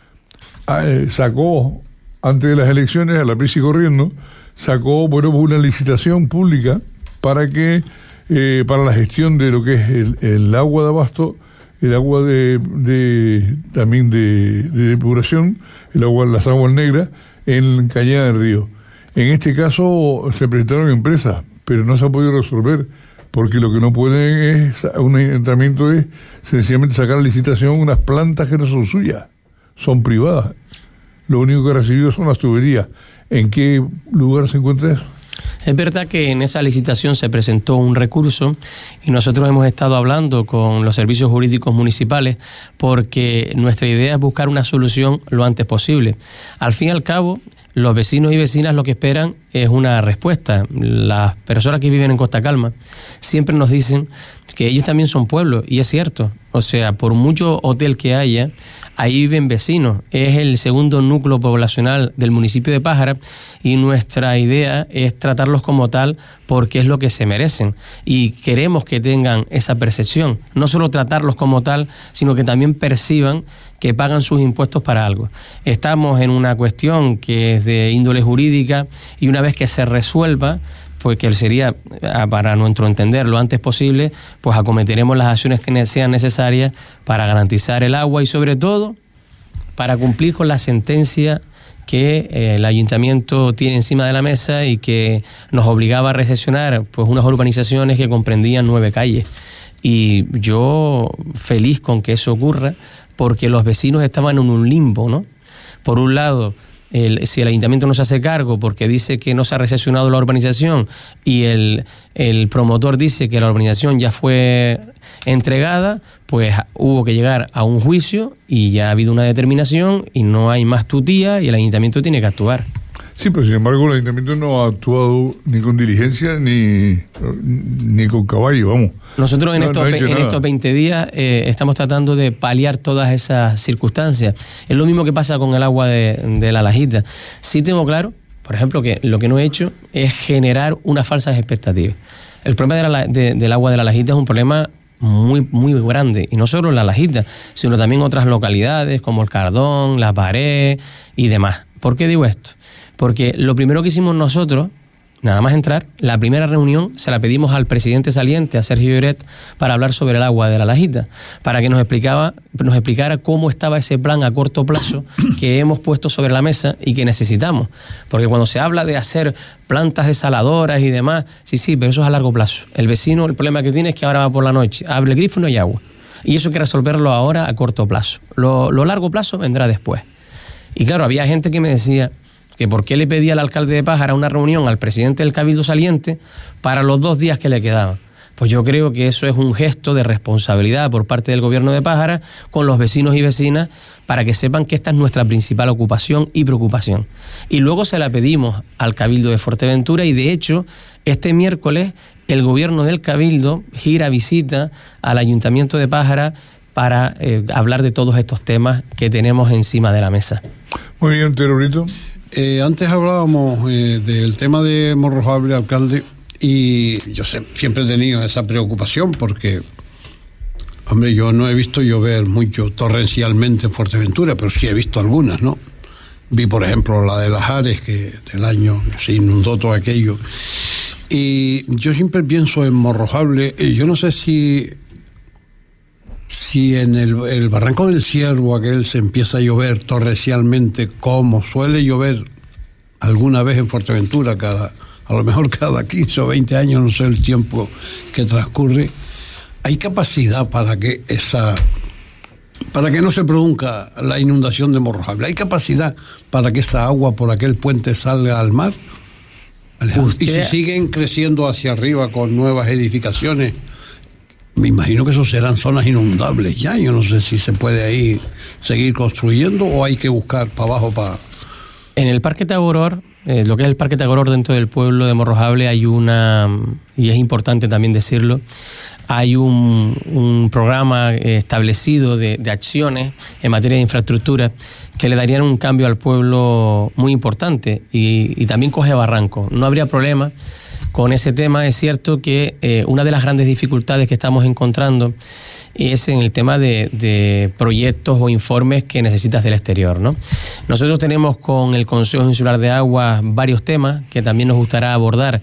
eh, sacó, antes de las elecciones, a la prisa y corriendo, sacó bueno, una licitación pública para que eh, para la gestión de lo que es el, el agua de abasto, el agua de, de también de, de depuración, el agua, las aguas negras, en Cañada del Río. En este caso se presentaron empresas, pero no se ha podido resolver, porque lo que no pueden es, un ayuntamiento es sencillamente sacar a licitación unas plantas que no son suyas, son privadas. Lo único que ha recibido son las tuberías. ¿En qué lugar se encuentra eso? Es verdad que en esa licitación se presentó un recurso y nosotros hemos estado hablando con los servicios jurídicos municipales porque nuestra idea es buscar una solución lo antes posible. Al fin y al cabo, los vecinos y vecinas lo que esperan es una respuesta. Las personas que viven en Costa Calma siempre nos dicen que ellos también son pueblos, y es cierto. O sea, por mucho hotel que haya, ahí viven vecinos. Es el segundo núcleo poblacional del municipio de Pájara y nuestra idea es tratarlos como tal porque es lo que se merecen. Y queremos que tengan esa percepción. No solo tratarlos como tal, sino que también perciban que pagan sus impuestos para algo. Estamos en una cuestión que es de índole jurídica y una vez que se resuelva, pues que sería, para nuestro entender, lo antes posible, pues acometeremos las acciones que sean necesarias para garantizar el agua y sobre todo para cumplir con la sentencia que eh, el ayuntamiento tiene encima de la mesa y que nos obligaba a recesionar pues unas urbanizaciones que comprendían nueve calles. Y yo feliz con que eso ocurra, porque los vecinos estaban en un limbo, ¿no? Por un lado, el, si el ayuntamiento no se hace cargo porque dice que no se ha recesionado la urbanización y el, el promotor dice que la urbanización ya fue entregada, pues hubo que llegar a un juicio y ya ha habido una determinación y no hay más tutía y el ayuntamiento tiene que actuar. Sí, pero sin embargo el ayuntamiento no ha actuado ni con diligencia ni, ni con caballo, vamos. Nosotros en, no, estos, no en estos veinte días eh, estamos tratando de paliar todas esas circunstancias. Es lo mismo que pasa con el agua de, de la Lajita. Sí tengo claro, por ejemplo, que lo que no he hecho es generar unas falsas expectativas. El problema de la, de, del agua de la Lajita es un problema muy, muy grande, y no solo en la Lajita, sino también en otras localidades como el Cardón, La Pared y demás. ¿Por qué digo esto? Porque lo primero que hicimos nosotros, nada más entrar, la primera reunión se la pedimos al presidente saliente, a Sergio Lloret, para hablar sobre el agua de la Lajita, para que nos explicaba, nos explicara cómo estaba ese plan a corto plazo que hemos puesto sobre la mesa y que necesitamos. Porque cuando se habla de hacer plantas desaladoras y demás, sí, sí, pero eso es a largo plazo. El vecino, el problema que tiene es que ahora va por la noche, abre el grifo y no hay agua. Y eso hay que resolverlo ahora a corto plazo. Lo, lo largo plazo vendrá después. Y claro, había gente que me decía que por qué le pedía al alcalde de Pájara una reunión al presidente del Cabildo saliente para los dos días que le quedaban. Pues yo creo que eso es un gesto de responsabilidad por parte del gobierno de Pájara con los vecinos y vecinas, para que sepan que esta es nuestra principal ocupación y preocupación. Y luego se la pedimos al Cabildo de Fuerteventura, y de hecho este miércoles el gobierno del Cabildo gira visita al Ayuntamiento de Pájara para eh, hablar de todos estos temas que tenemos encima de la mesa. Muy bien, Terrorito. Eh, antes hablábamos eh, del tema de Morrojable, alcalde, y yo sé, siempre he tenido esa preocupación porque, hombre, yo no he visto llover mucho torrencialmente en Fuerteventura, pero sí he visto algunas, ¿no? Vi, por ejemplo, la de Las Ares, que del año se inundó todo aquello. Y yo siempre pienso en Morrojable, y yo no sé si... Si en el, el Barranco del Ciervo aquel se empieza a llover torrencialmente, como suele llover alguna vez en Fuerteventura, cada, a lo mejor cada quince o veinte años, no sé el tiempo que transcurre, hay capacidad para que esa para que no se produzca la inundación de Morrojable. ¿Hay capacidad para que esa agua por aquel puente salga al mar? Y si siguen creciendo hacia arriba con nuevas edificaciones, me imagino que eso serán zonas inundables ya. Yo no sé si se puede ahí seguir construyendo o hay que buscar para abajo para... En el Parque Tagoror, eh, lo que es el Parque Tagoror dentro del pueblo de Morrojable, hay una, y es importante también decirlo, hay un, un programa establecido de, de acciones en materia de infraestructura que le darían un cambio al pueblo muy importante, y, y también coge Barranco. No habría problema con ese tema. Es cierto que eh, una de las grandes dificultades que estamos encontrando es en el tema de, de proyectos o informes que necesitas del exterior, ¿no? Nosotros tenemos con el Consejo Insular de Aguas varios temas que también nos gustará abordar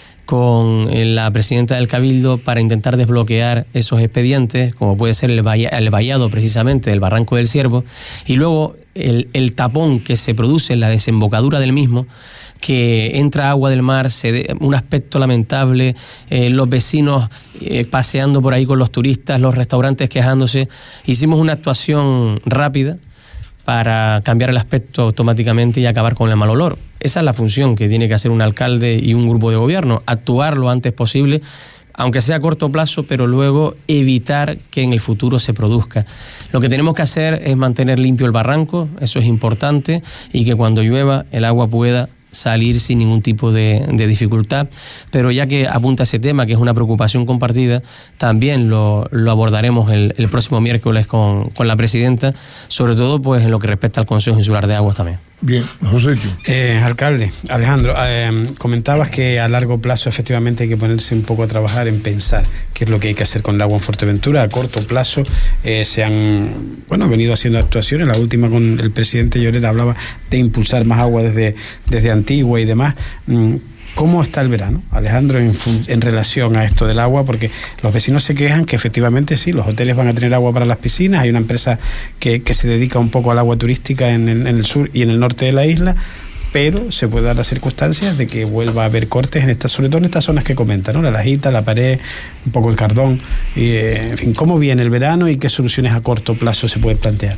con la presidenta del Cabildo para intentar desbloquear esos expedientes, como puede ser el, valla, el vallado precisamente del Barranco del Ciervo, y luego el, el tapón que se produce en la desembocadura del mismo, que entra agua del mar, se de, un aspecto lamentable, eh, los vecinos eh, paseando por ahí con los turistas, los restaurantes quejándose. Hicimos una actuación rápida para cambiar el aspecto automáticamente y acabar con el mal olor. Esa es la función que tiene que hacer un alcalde y un grupo de gobierno, actuar lo antes posible, aunque sea a corto plazo, pero luego evitar que en el futuro se produzca. Lo que tenemos que hacer es mantener limpio el barranco, eso es importante, y que cuando llueva el agua pueda salir sin ningún tipo de, de dificultad. Pero ya que apunta ese tema, que es una preocupación compartida, también lo, lo abordaremos el, el próximo miércoles con, con la presidenta, sobre todo pues en lo que respecta al Consejo Insular de Aguas también. Bien, José. Eh, alcalde, Alejandro, eh, comentabas que a largo plazo efectivamente hay que ponerse un poco a trabajar en pensar qué es lo que hay que hacer con el agua en Fuerteventura. A corto plazo eh, se han bueno venido haciendo actuaciones. La última con el presidente Lloret hablaba de impulsar más agua desde, desde Antigua y demás. Mm, ¿Cómo está el verano, Alejandro, en, en relación a esto del agua? Porque los vecinos se quejan que efectivamente sí, los hoteles van a tener agua para las piscinas, hay una empresa que, que se dedica un poco al agua turística en el, en el sur y en el norte de la isla, pero se puede dar las circunstancias de que vuelva a haber cortes, en estas, sobre todo en estas zonas que comentan, ¿no? La Lajita, la Pared, un poco el Cardón, y, eh, en fin, ¿cómo viene el verano y qué soluciones a corto plazo se pueden plantear?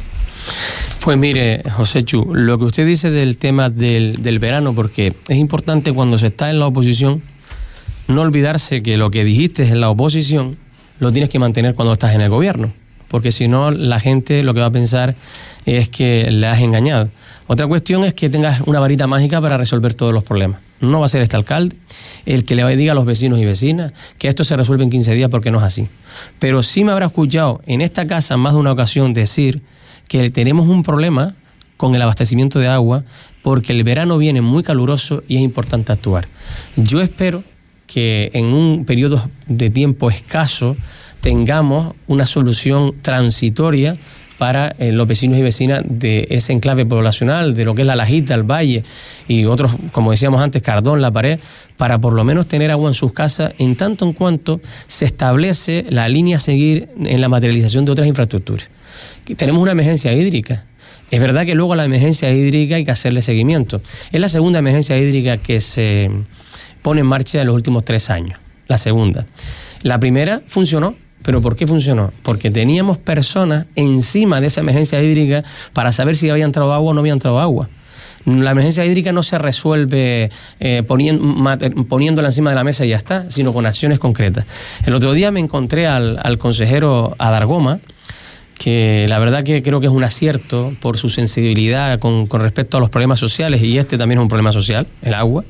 Pues mire, José Chu, lo que usted dice del tema del, del verano, porque es importante cuando se está en la oposición no olvidarse que lo que dijiste en la oposición lo tienes que mantener cuando estás en el gobierno, porque si no la gente lo que va a pensar es que le has engañado. Otra cuestión es que tengas una varita mágica para resolver todos los problemas. No va a ser este alcalde el que le diga a los vecinos y vecinas que esto se resuelve en quince días, porque no es así. Pero sí me habrá escuchado en esta casa más de una ocasión decir que tenemos un problema con el abastecimiento de agua porque el verano viene muy caluroso y es importante actuar. Yo espero que en un periodo de tiempo escaso tengamos una solución transitoria para eh, los vecinos y vecinas de ese enclave poblacional, de lo que es la Lajita, el Valle y otros, como decíamos antes, Cardón, la Pared, para por lo menos tener agua en sus casas en tanto en cuanto se establece la línea a seguir en la materialización de otras infraestructuras. Tenemos una emergencia hídrica. Es verdad que luego a la emergencia hídrica hay que hacerle seguimiento. Es la segunda emergencia hídrica que se pone en marcha en los últimos tres años. La segunda. La primera funcionó. ¿Pero por qué funcionó? Porque teníamos personas encima de esa emergencia hídrica para saber si había entrado agua o no había entrado agua. La emergencia hídrica no se resuelve eh, poniendo, poniéndola encima de la mesa y ya está, sino con acciones concretas. El otro día me encontré al, al consejero Adargoma, que la verdad que creo que es un acierto por su sensibilidad con, con respecto a los problemas sociales, y este también es un problema social, el agua,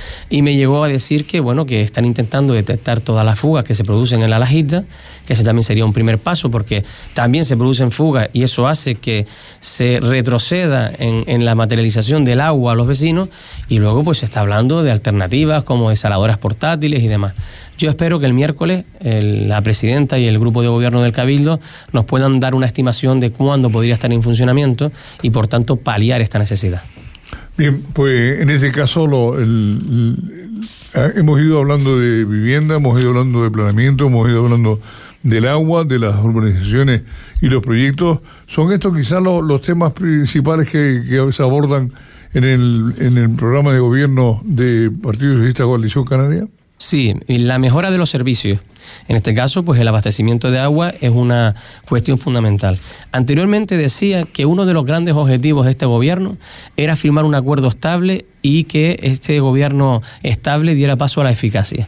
y me llegó a decir que bueno, que están intentando detectar todas las fugas que se producen en la Lajita, que ese también sería un primer paso, porque también se producen fugas y eso hace que se retroceda en, en la materialización del agua a los vecinos, y luego pues se está hablando de alternativas como desaladoras portátiles y demás. Yo espero que el miércoles el, la presidenta y el grupo de gobierno del Cabildo nos puedan dar una estimación de cuándo podría estar en funcionamiento y por tanto paliar esta necesidad. Bien, pues en ese caso lo, el, el, hemos ido hablando de vivienda, hemos ido hablando de planeamiento, hemos ido hablando del agua, de las urbanizaciones y los proyectos. ¿Son estos quizás los, los temas principales que, que se abordan en el, en el programa de gobierno de Partido Socialista Coalición Canaria? Sí, y la mejora de los servicios. En este caso, pues el abastecimiento de agua es una cuestión fundamental. Anteriormente decía que uno de los grandes objetivos de este gobierno era firmar un acuerdo estable y que este gobierno estable diera paso a la eficacia.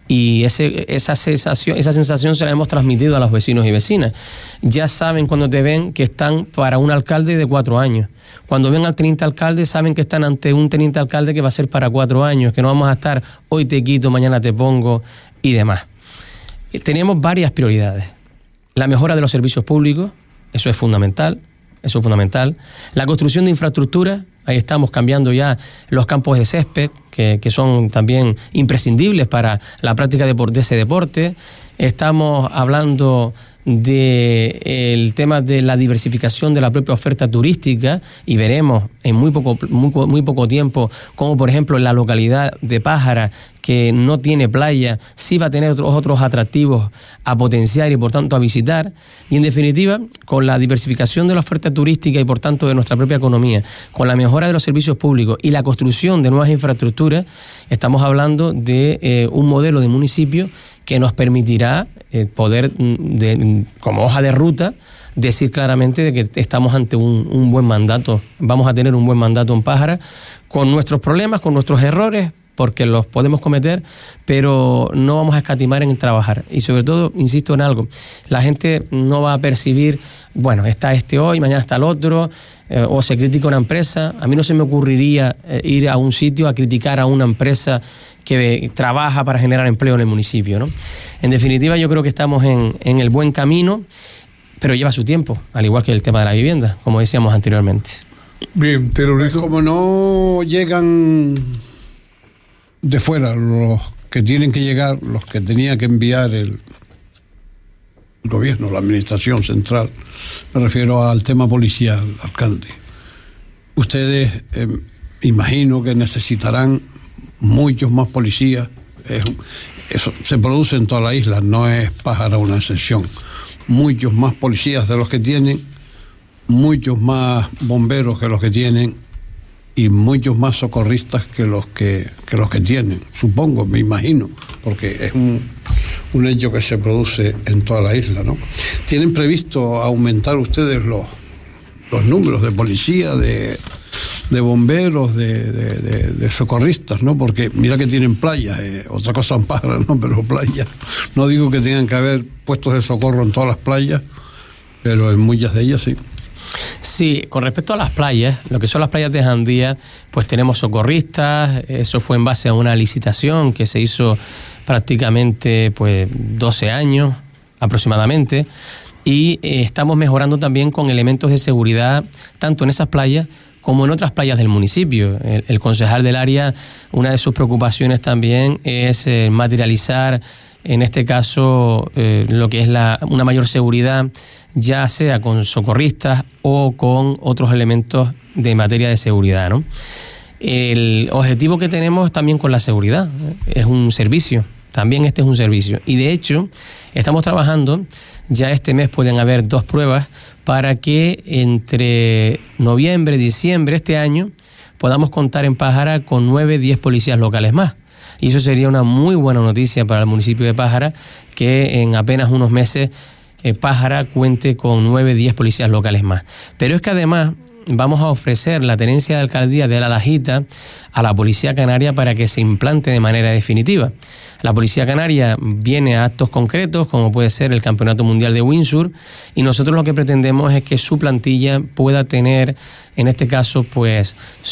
Y ese, esa sensación, esa sensación se la hemos transmitido a los vecinos y vecinas. Ya saben cuando te ven que están para un alcalde de cuatro años. Cuando ven al teniente alcalde saben que están ante un teniente alcalde que va a ser para cuatro años, que no vamos a estar hoy te quito, mañana te pongo y demás. Tenemos varias prioridades. La mejora de los servicios públicos, eso es fundamental, eso es fundamental. La construcción de infraestructura, ahí estamos cambiando ya los campos de césped, que, que son también imprescindibles para la práctica de, de ese deporte. Estamos hablando del tema de la diversificación de la propia oferta turística y veremos en muy poco, muy, muy poco tiempo cómo, por ejemplo, en la localidad de Pájara, que no tiene playa, sí va a tener otros, otros atractivos a potenciar y por tanto a visitar. Y en definitiva, con la diversificación de la oferta turística y por tanto de nuestra propia economía, con la mejora de los servicios públicos y la construcción de nuevas infraestructuras, estamos hablando de eh, un modelo de municipio que nos permitirá eh, poder, de, como hoja de ruta, decir claramente de que estamos ante un, un buen mandato. Vamos a tener un buen mandato en Pájara, con nuestros problemas, con nuestros errores, porque los podemos cometer, pero no vamos a escatimar en trabajar. Y sobre todo, insisto en algo, la gente no va a percibir, bueno, está este hoy, mañana está el otro, eh, o se critica una empresa. A mí no se me ocurriría eh, ir a un sitio a criticar a una empresa que trabaja para generar empleo en el municipio, ¿no? En definitiva, yo creo que estamos en, en el buen camino, pero lleva su tiempo, al igual que el tema de la vivienda, como decíamos anteriormente. Bien, terrorismo. Pues como no llegan de fuera los que tienen que llegar, los que tenía que enviar el gobierno, la administración central, me refiero al tema policial, alcalde. Ustedes, eh, imagino que necesitarán muchos más policías. Es, eso se produce en toda la isla, no es Pájara una excepción. Muchos más policías de los que tienen, muchos más bomberos que los que tienen y muchos más socorristas que los que, que los que tienen, supongo, me imagino, porque es un, un hecho que se produce en toda la isla, ¿no? ¿Tienen previsto aumentar ustedes los, los números de policía, de, de bomberos, de, de, de, de socorristas, ¿no? Porque mira que tienen playas, eh, otra cosa en Pájara, ¿no? Pero playas, no digo que tengan que haber puestos de socorro en todas las playas, pero en muchas de ellas sí. Sí, con respecto a las playas, lo que son las playas de Jandía, pues tenemos socorristas. Eso fue en base a una licitación que se hizo prácticamente pues doce años aproximadamente, y eh, estamos mejorando también con elementos de seguridad tanto en esas playas como en otras playas del municipio. El, el concejal del área, una de sus preocupaciones también es eh, materializar, en este caso, eh, lo que es la, una mayor seguridad, ya sea con socorristas o con otros elementos de materia de seguridad, ¿no? El objetivo que tenemos también con la seguridad es un servicio, también este es un servicio. Y de hecho, estamos trabajando, ya este mes pueden haber dos pruebas para que entre noviembre y diciembre este año podamos contar en Pájara con nueve, diez policías locales más. Y eso sería una muy buena noticia para el municipio de Pájara, que en apenas unos meses eh, Pájara cuente con nueve, diez policías locales más. Pero es que además vamos a ofrecer la tenencia de alcaldía de La Lajita a la Policía Canaria para que se implante de manera definitiva. La Policía Canaria viene a actos concretos, como puede ser el Campeonato Mundial de Windsurf, y nosotros lo que pretendemos es que su plantilla pueda tener, en este caso, pues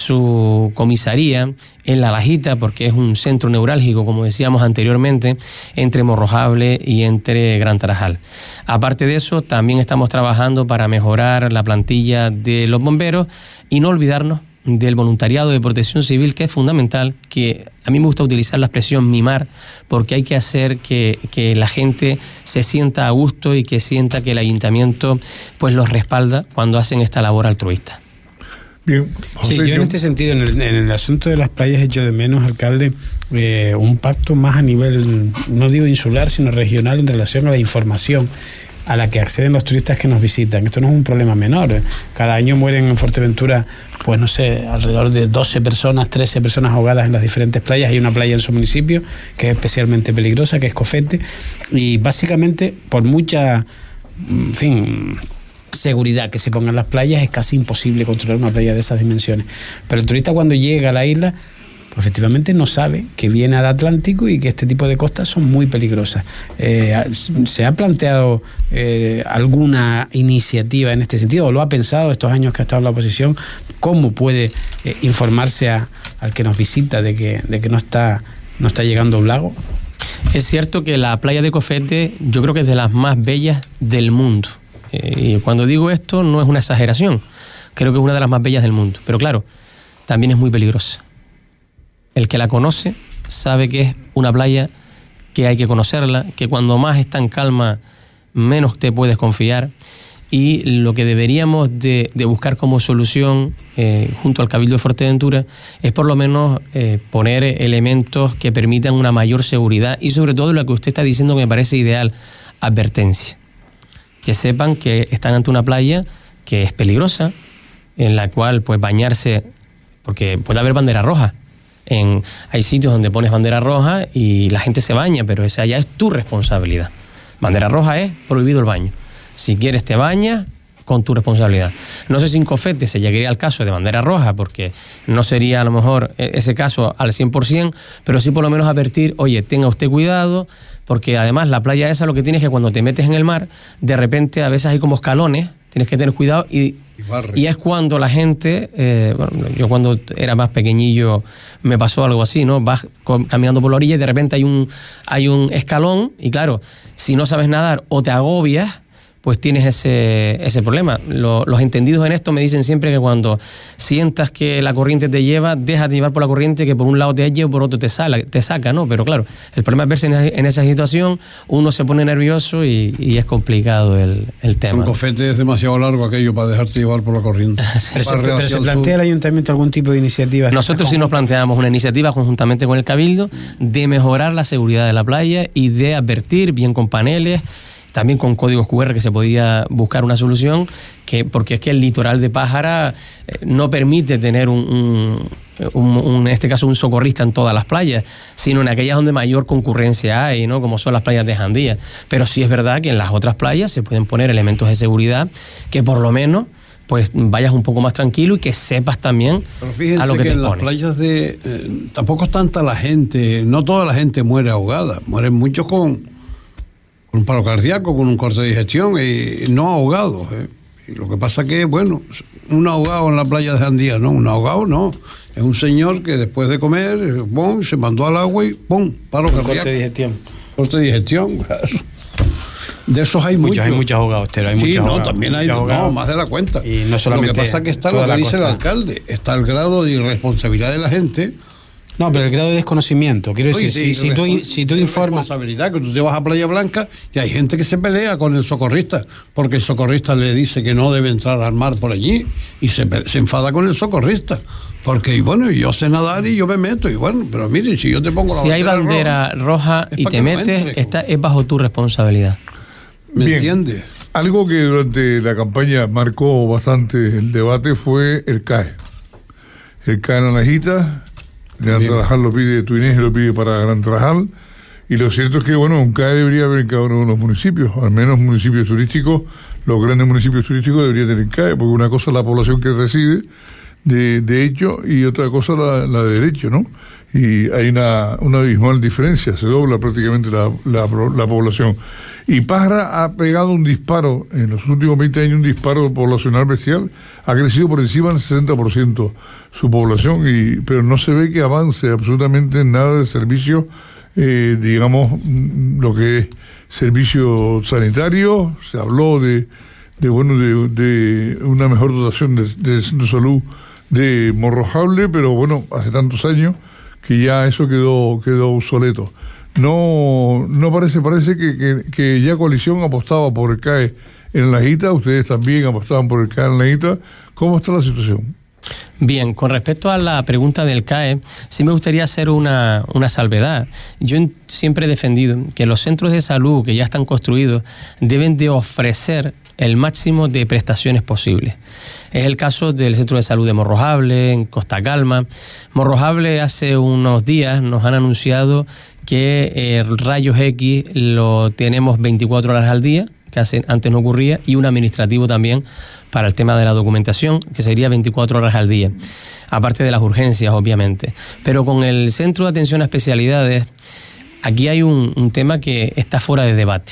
su comisaría en La Lajita, porque es un centro neurálgico, como decíamos anteriormente, entre Morrojable y entre Gran Tarajal. Aparte de eso, también estamos trabajando para mejorar la plantilla de los bomberos y no olvidarnos del voluntariado de protección civil, que es fundamental, que a mí me gusta utilizar la expresión mimar, porque hay que hacer que, que la gente se sienta a gusto y que sienta que el ayuntamiento pues los respalda cuando hacen esta labor altruista. Bien, José, sí, yo en este sentido, en el, en el asunto de las playas, echo de menos, alcalde, eh, un pacto más a nivel, no digo insular, sino regional, en relación a la información a la que acceden los turistas que nos visitan. Esto no es un problema menor. Cada año mueren en Fuerteventura, pues no sé, alrededor de doce personas, trece personas ahogadas en las diferentes playas. Hay una playa en su municipio que es especialmente peligrosa, que es Cofete, y básicamente por mucha, en fin, seguridad que se ponga en las playas, es casi imposible controlar una playa de esas dimensiones. Pero el turista, cuando llega a la isla, pues efectivamente no sabe que viene al Atlántico y que este tipo de costas son muy peligrosas. Eh, ¿Se ha planteado eh, alguna iniciativa en este sentido, o lo ha pensado estos años que ha estado en la oposición? ¿Cómo puede eh, informarse a, al que nos visita de que, de que no está, no está llegando un lago? Es cierto que la playa de Cofete yo creo que es de las más bellas del mundo. Eh, y cuando digo esto no es una exageración. Creo que es una de las más bellas del mundo. Pero claro, también es muy peligrosa. El que la conoce sabe que es una playa que hay que conocerla, que cuando más está en calma, menos te puedes confiar. Y lo que deberíamos de, de buscar como solución eh, junto al Cabildo de Fuerteventura es por lo menos eh, poner elementos que permitan una mayor seguridad y sobre todo lo que usted está diciendo que me parece ideal, advertencia. Que sepan que están ante una playa que es peligrosa, en la cual pues bañarse, porque puede haber bandera roja. En, hay sitios donde pones bandera roja y la gente se baña, pero esa ya es tu responsabilidad. Bandera roja es prohibido el baño. Si quieres te bañas con tu responsabilidad. No sé si en Cofete se llegaría al caso de bandera roja, porque no sería a lo mejor ese caso al cien por ciento, pero sí por lo menos advertir, oye, tenga usted cuidado, porque además la playa esa lo que tienes es que cuando te metes en el mar, de repente a veces hay como escalones, tienes que tener cuidado y, y es cuando la gente, eh, bueno, yo cuando era más pequeñillo me pasó algo así, ¿no? Vas caminando por la orilla y de repente hay un, hay un escalón y claro, si no sabes nadar o te agobias, pues tienes ese, ese problema. Lo, los entendidos en esto me dicen siempre que cuando sientas que la corriente te lleva, deja de llevar por la corriente, que por un lado te lleva y por otro te, sala, te saca, ¿no? Pero claro, el problema es verse en, en esa situación, uno se pone nervioso y, y es complicado el, el tema. Un cofete es demasiado largo aquello para dejarte llevar por la corriente. Sí. Pero, se, pero se plantea el ayuntamiento algún tipo de iniciativa. Nosotros sí nos planteamos una iniciativa conjuntamente con el Cabildo de mejorar la seguridad de la playa y de advertir, bien con paneles, también con códigos cu erre, que se podía buscar una solución, que porque es que el litoral de Pájara eh, no permite tener un, un, un, un, en este caso, un socorrista en todas las playas, sino en aquellas donde mayor concurrencia hay, ¿no? Como son las playas de Jandía. Pero sí es verdad que en las otras playas se pueden poner elementos de seguridad que por lo menos pues vayas un poco más tranquilo y que sepas también Pero fíjense a lo que, que te en las pones. playas de... Eh, tampoco es tanta la gente, no toda la gente muere ahogada, mueren muchos con... un paro cardíaco, con un corte de digestión y no ahogados. ¿eh? Y lo que pasa que, bueno, un ahogado en la playa de Jandía, no, un ahogado no. Es un señor que después de comer, ¡pum!, se mandó al agua y ¡pum!, paro cardíaco. Corte de digestión. Corte de digestión, claro. De esos hay muchos. Hay muchos ahogados, pero hay sí, muchos no, ahogados, también hay, ahogados. no, más de la cuenta. Y no solamente lo que pasa es que está lo toda que la dice el costa. alcalde, está el grado de irresponsabilidad de la gente. No, pero el grado de desconocimiento, quiero decir, Oye, si, si, tú, si tú informas... responsabilidad, que tú te vas a Playa Blanca y hay gente que se pelea con el socorrista, porque el socorrista le dice que no debe entrar al mar por allí y se, se enfada con el socorrista. Porque, y bueno, yo sé nadar y yo me meto, y bueno, pero mire, si yo te pongo la si bandera hay bandera roja, roja y te metes, no esta es bajo tu responsabilidad. ¿Me Bien. entiendes? Algo que durante la campaña marcó bastante el debate fue el C A E. El C A E en Anajita, Gran Tarajal lo pide, Tuinés lo pide para Gran Tarajal, y lo cierto es que, bueno, un C A E debería haber en cada uno de los municipios, al menos municipios turísticos, los grandes municipios turísticos deberían tener C A E, porque una cosa es la población que reside de, de hecho y otra cosa la, la de derecho, ¿no? Y hay una, una abismal diferencia, se dobla prácticamente la, la, la población. Y Pájara ha pegado un disparo, en los últimos veinte años, un disparo poblacional bestial, ha crecido por encima del sesenta por ciento su población, y pero no se ve que avance absolutamente en nada de servicio, eh, digamos, lo que es servicio sanitario. Se habló de, de bueno, de, de una mejor dotación de, de centro de salud de Morrojable, pero bueno, hace tantos años que ya eso quedó, quedó obsoleto. No, no parece, parece que, que, que ya Coalición apostaba por el C A E en la Jita, ustedes también apostaban por el C A E en la Jita. ¿Cómo está la situación? Bien, con respecto a la pregunta del C A E, sí me gustaría hacer una, una salvedad. Yo en, siempre he defendido que los centros de salud que ya están construidos deben de ofrecer el máximo de prestaciones posibles. Es el caso del Centro de Salud de Morrojable, en Costa Calma. Morrojable hace unos días nos han anunciado que eh, rayos X lo tenemos veinticuatro horas al día, que hace, antes no ocurría, y un administrativo también para el tema de la documentación, que sería veinticuatro horas al día, aparte de las urgencias, obviamente. Pero con el Centro de Atención a Especialidades, aquí hay un, un tema que está fuera de debate.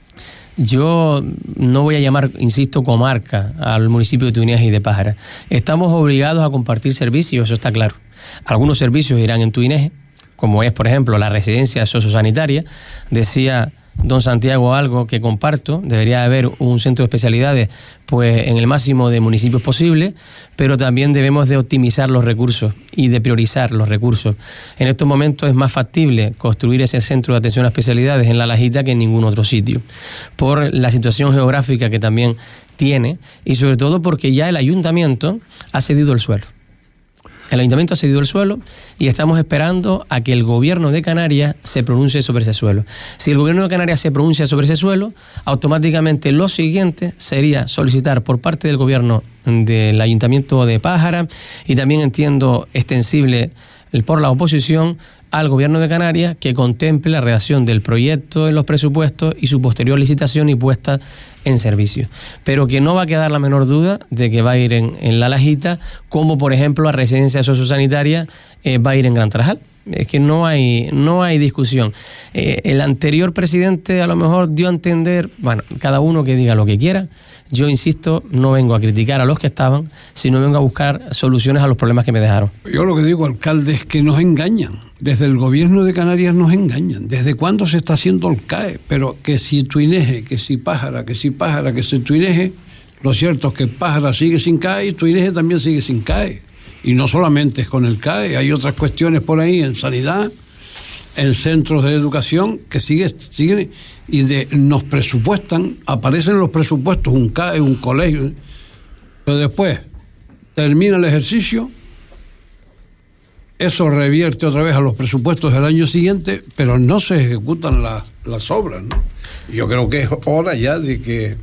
Yo no voy a llamar, insisto, comarca al municipio de Tuinés y de Pájara. Estamos obligados a compartir servicios, eso está claro. Algunos servicios irán en Tuinés, como es, por ejemplo, la residencia sociosanitaria. Decía don Santiago algo que comparto, debería haber un centro de especialidades pues en el máximo de municipios posible, pero también debemos de optimizar los recursos y de priorizar los recursos. En estos momentos es más factible construir ese centro de atención a especialidades en La Lajita que en ningún otro sitio, por la situación geográfica que también tiene y sobre todo porque ya el ayuntamiento ha cedido el suelo. El ayuntamiento ha cedido el suelo y estamos esperando a que el gobierno de Canarias se pronuncie sobre ese suelo. Si el gobierno de Canarias se pronuncia sobre ese suelo, automáticamente lo siguiente sería solicitar por parte del gobierno del ayuntamiento de Pájara y también entiendo extensible por la oposición al gobierno de Canarias que contemple la redacción del proyecto en los presupuestos y su posterior licitación y puesta en servicio. Pero que no va a quedar la menor duda de que va a ir en, en La Lajita, como por ejemplo la residencia sociosanitaria eh, va a ir en Gran Tarajal. Es que no hay, no hay discusión. Eh, el anterior presidente a lo mejor dio a entender, bueno, cada uno que diga lo que quiera. Yo insisto, no vengo a criticar a los que estaban, sino vengo a buscar soluciones a los problemas que me dejaron. Yo lo que digo, alcalde, es que nos engañan. Desde el gobierno de Canarias nos engañan. ¿Desde cuándo se está haciendo el C A E? Pero que si Tuineje, que si Pájara, que si Pájara, que si Tuineje, lo cierto es que Pájara sigue sin C A E y Tuineje también sigue sin C A E. Y no solamente es con el C A E, hay otras cuestiones por ahí en sanidad, en centros de educación que sigue, siguen y de, nos presupuestan, aparecen en los presupuestos un C A E, un colegio, pero después termina el ejercicio, eso revierte otra vez a los presupuestos del año siguiente, pero no se ejecutan la, las obras, ¿no? Yo creo que es hora ya de que,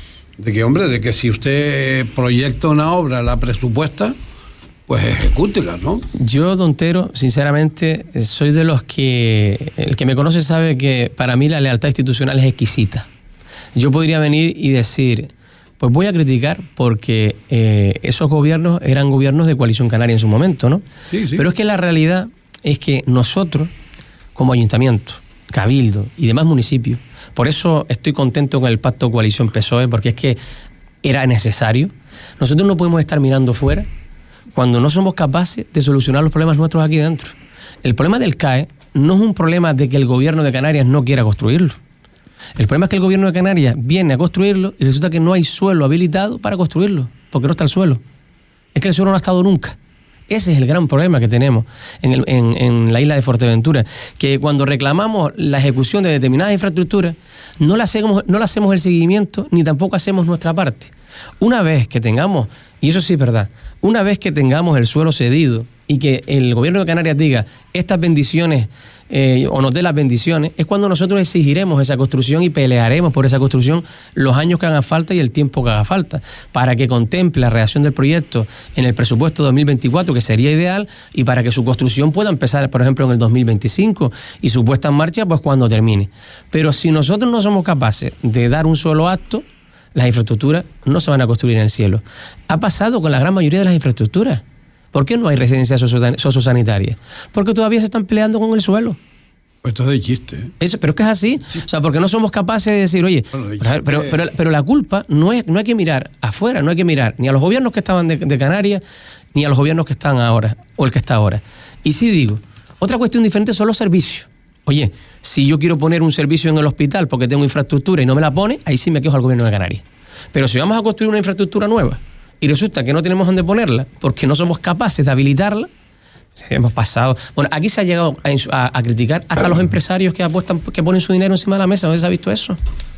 de que, hombre, de que si usted proyecta una obra, la presupuesta, pues ejecútela, ¿no? Yo, don Tero, sinceramente, soy de los que... El que me conoce sabe que para mí la lealtad institucional es exquisita. Yo podría venir y decir, pues voy a criticar porque eh, esos gobiernos eran gobiernos de Coalición Canaria en su momento, ¿no? Sí, sí. Pero es que la realidad es que nosotros, como ayuntamiento, cabildo y demás municipios, por eso estoy contento con el pacto Coalición-P S O E, porque es que era necesario. Nosotros no podemos estar mirando fuera cuando no somos capaces de solucionar los problemas nuestros aquí dentro. El problema del C A E no es un problema de que el gobierno de Canarias no quiera construirlo. El problema es que el gobierno de Canarias viene a construirlo y resulta que no hay suelo habilitado para construirlo, porque no está el suelo. Es que el suelo no ha estado nunca. Ese es el gran problema que tenemos en, el, en, en la isla de Fuerteventura, que cuando reclamamos la ejecución de determinadas infraestructuras, no le hacemos, no le hacemos el seguimiento ni tampoco hacemos nuestra parte. Una vez que tengamos, y eso sí es verdad, una vez que tengamos el suelo cedido y que el gobierno de Canarias diga estas bendiciones eh, o nos dé las bendiciones, es cuando nosotros exigiremos esa construcción y pelearemos por esa construcción los años que hagan falta y el tiempo que haga falta, para que contemple la redacción del proyecto en el presupuesto dos mil veinticuatro, que sería ideal, y para que su construcción pueda empezar, por ejemplo, en el dos mil veinticinco y su puesta en marcha pues cuando termine. Pero si nosotros no somos capaces de dar un solo acto, las infraestructuras no se van a construir en el cielo. Ha pasado con la gran mayoría de las infraestructuras. ¿Por qué no hay residencias sociosanitarias? Porque todavía se están peleando con el suelo. Pues esto es de chiste. ¿eh? Eso, pero es que es así. Sí. O sea, porque no somos capaces de decir, oye, bueno, de pero, pero, pero, pero la culpa no es, no hay que mirar afuera, no hay que mirar ni a los gobiernos que estaban de, de Canarias, ni a los gobiernos que están ahora, o el que está ahora. Y sí digo, otra cuestión diferente son los servicios. Oye, si yo quiero poner un servicio en el hospital porque tengo infraestructura y no me la pone, ahí sí me quejo al gobierno de Canarias. Pero si vamos a construir una infraestructura nueva y resulta que no tenemos dónde ponerla porque no somos capaces de habilitarla, hemos pasado... Bueno, aquí se ha llegado a, a, a criticar hasta los empresarios que apuestan, que ponen su dinero encima de la mesa. ¿No se ha visto eso?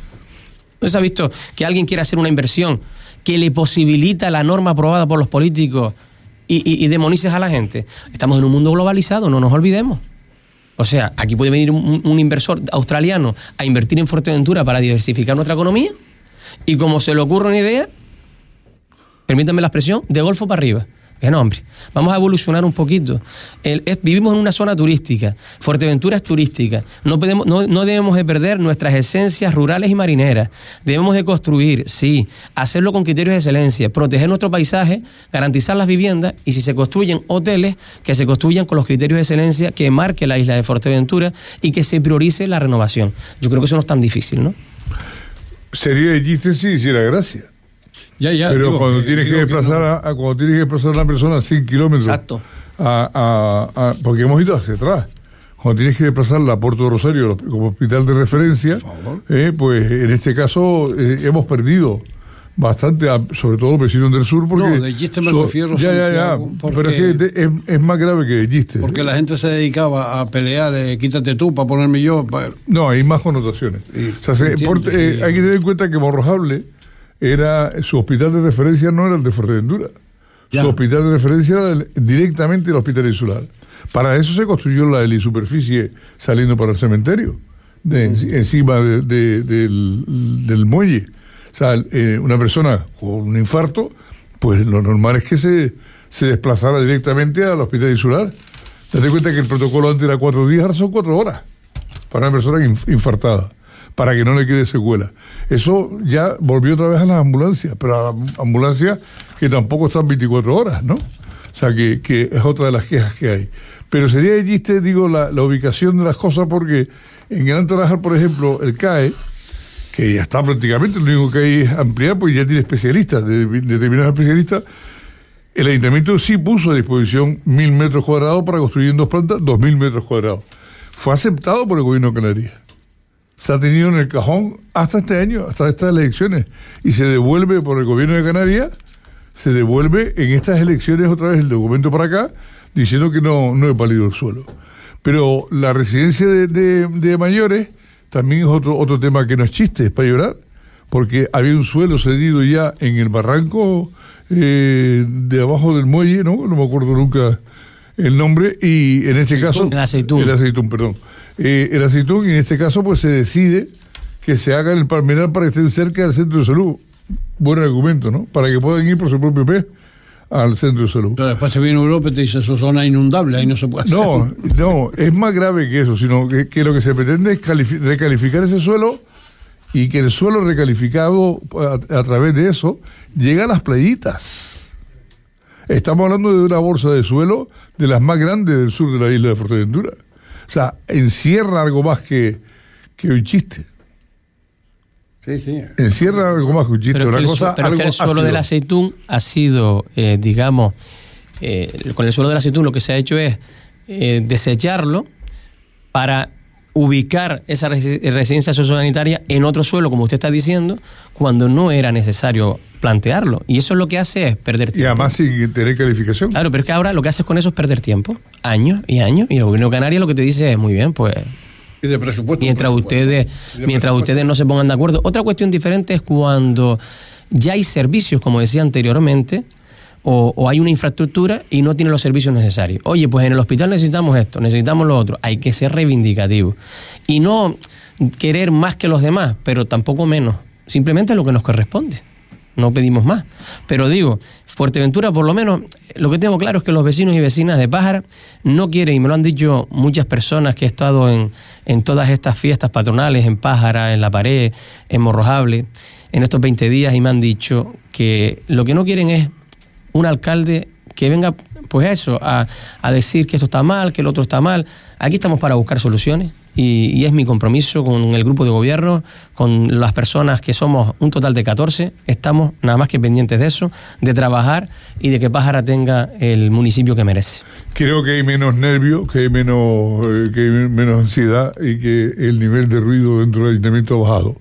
¿No se ha visto que alguien quiere hacer una inversión que le posibilita la norma aprobada por los políticos y, y, y demonices a la gente? Estamos en un mundo globalizado, no nos olvidemos. O sea, aquí puede venir un, un inversor australiano a invertir en Fuerteventura para diversificar nuestra economía y como se le ocurre una idea, permítanme la expresión, de golfo para arriba. Que no, hombre, vamos a evolucionar un poquito. El, es, vivimos en una zona turística, Fuerteventura es turística, no, podemos, no, no debemos de perder nuestras esencias rurales y marineras, debemos de construir, sí, hacerlo con criterios de excelencia, proteger nuestro paisaje, garantizar las viviendas y si se construyen hoteles, que se construyan con los criterios de excelencia que marque la isla de Fuerteventura y que se priorice la renovación. Yo creo que eso no es tan difícil, ¿no? Sería de chiste si hiciera gracia. Ya, ya, pero digo, cuando que, tienes que desplazar que no. a, a cuando tienes que desplazar a una persona a cien kilómetros, exacto, a, a, a, porque hemos ido hacia atrás, cuando tienes que desplazarla a Puerto Rosario como hospital de referencia, eh, pues en este caso eh, hemos perdido bastante, a, sobre todo los vecinos del sur, porque... No, de chiste me so, refiero, ya, ya, ya, porque, pero es que de, es, es más grave que de chiste. Porque la gente se dedicaba a pelear, eh, quítate tú para ponerme yo. Pa... No, hay más connotaciones. Sí, o sea, se, por, eh, sí. Hay que tener en cuenta que Morrojable era su hospital de referencia, no era el de Fuerteventura. Ya. Su hospital de referencia era el, directamente el hospital insular. Para eso se construyó la helisuperficie saliendo para el cementerio, de, uh-huh. encima de, de, del, del muelle. O sea, eh, una persona con un infarto, pues lo normal es que se, se desplazara directamente al hospital insular. Date cuenta que el protocolo antes era cuatro días, ahora son cuatro horas para una persona infartada, para que no le quede secuela. Eso ya volvió otra vez a las ambulancias, pero a las ambulancias que tampoco están veinticuatro horas, ¿no? O sea, que, que es otra de las quejas que hay. Pero sería de chiste, digo, la, la ubicación de las cosas, porque en Gran Tarajal, por ejemplo, el C A E, que ya está prácticamente, lo único que hay es ampliar, porque ya tiene especialistas, de, de determinados especialistas. El ayuntamiento sí puso a disposición mil metros cuadrados para construir en dos plantas, dos mil metros cuadrados. Fue aceptado por el gobierno de Canarias. Se ha tenido en el cajón hasta este año, hasta estas elecciones, y se devuelve por el gobierno de Canarias, se devuelve en estas elecciones otra vez el documento para acá, diciendo que no, no es válido el suelo. Pero la residencia de, de, de mayores también es otro, otro tema que no es chiste, es para llorar, porque había un suelo cedido ya en el barranco eh, de abajo del muelle, ¿no? No me acuerdo nunca el nombre, y en este caso... El aceitún. El aceitún, perdón. Eh, el aceitún, y en este caso, pues se decide que se haga en el Palmeral para que estén cerca del centro de salud. Buen argumento, ¿no? Para que puedan ir por su propio pie al centro de salud. Pero después se viene Europa y te dice, eso es zona inundable, ahí no se puede hacer. No, no, es más grave que eso, sino que, que lo que se pretende es califi- recalificar ese suelo, y que el suelo recalificado a, a través de eso llega a las playitas. Estamos hablando de una bolsa de suelo de las más grandes del sur de la isla de Fuerteventura. O sea, encierra algo más que, que un chiste. Sí, sí. Encierra algo más que un chiste. Pero, una que el, cosa, pero algo que el suelo ácido. del aceitún ha sido, eh, digamos, eh, con el suelo del aceitún lo que se ha hecho es eh, desecharlo para ubicar esa resi- residencia sociosanitaria en otro suelo, como usted está diciendo, cuando no era necesario plantearlo. Y eso es lo que hace es perder tiempo. Y además sin tener calificación. Claro, pero es que ahora lo que haces con eso es perder tiempo, años y años, y el gobierno de Canarias lo que te dice es, muy bien, pues... Y de presupuesto. Mientras presupuesto. ustedes, Y de mientras presupuesto. ustedes no se pongan de acuerdo. Otra cuestión diferente es cuando ya hay servicios, como decía anteriormente, o, o hay una infraestructura y no tiene los servicios necesarios. Oye, pues en el hospital necesitamos esto, necesitamos lo otro. Hay que ser reivindicativos. Y no querer más que los demás, pero tampoco menos. Simplemente lo que nos corresponde. No pedimos más. Pero digo, Fuerteventura, por lo menos, lo que tengo claro es que los vecinos y vecinas de Pájara no quieren, y me lo han dicho muchas personas que he estado en, en todas estas fiestas patronales, en Pájara, en La Pared, en Morrojable, en estos veinte días, y me han dicho que lo que no quieren es un alcalde que venga, pues eso, a, a decir que esto está mal, que el otro está mal. Aquí estamos para buscar soluciones. Y, y es mi compromiso con el grupo de gobierno, con las personas que somos un total de catorce, estamos nada más que pendientes de eso, de trabajar y de que Pájara tenga el municipio que merece. Creo que hay menos nervio, que hay menos, eh, que hay menos ansiedad, y que el nivel de ruido dentro del ayuntamiento ha bajado.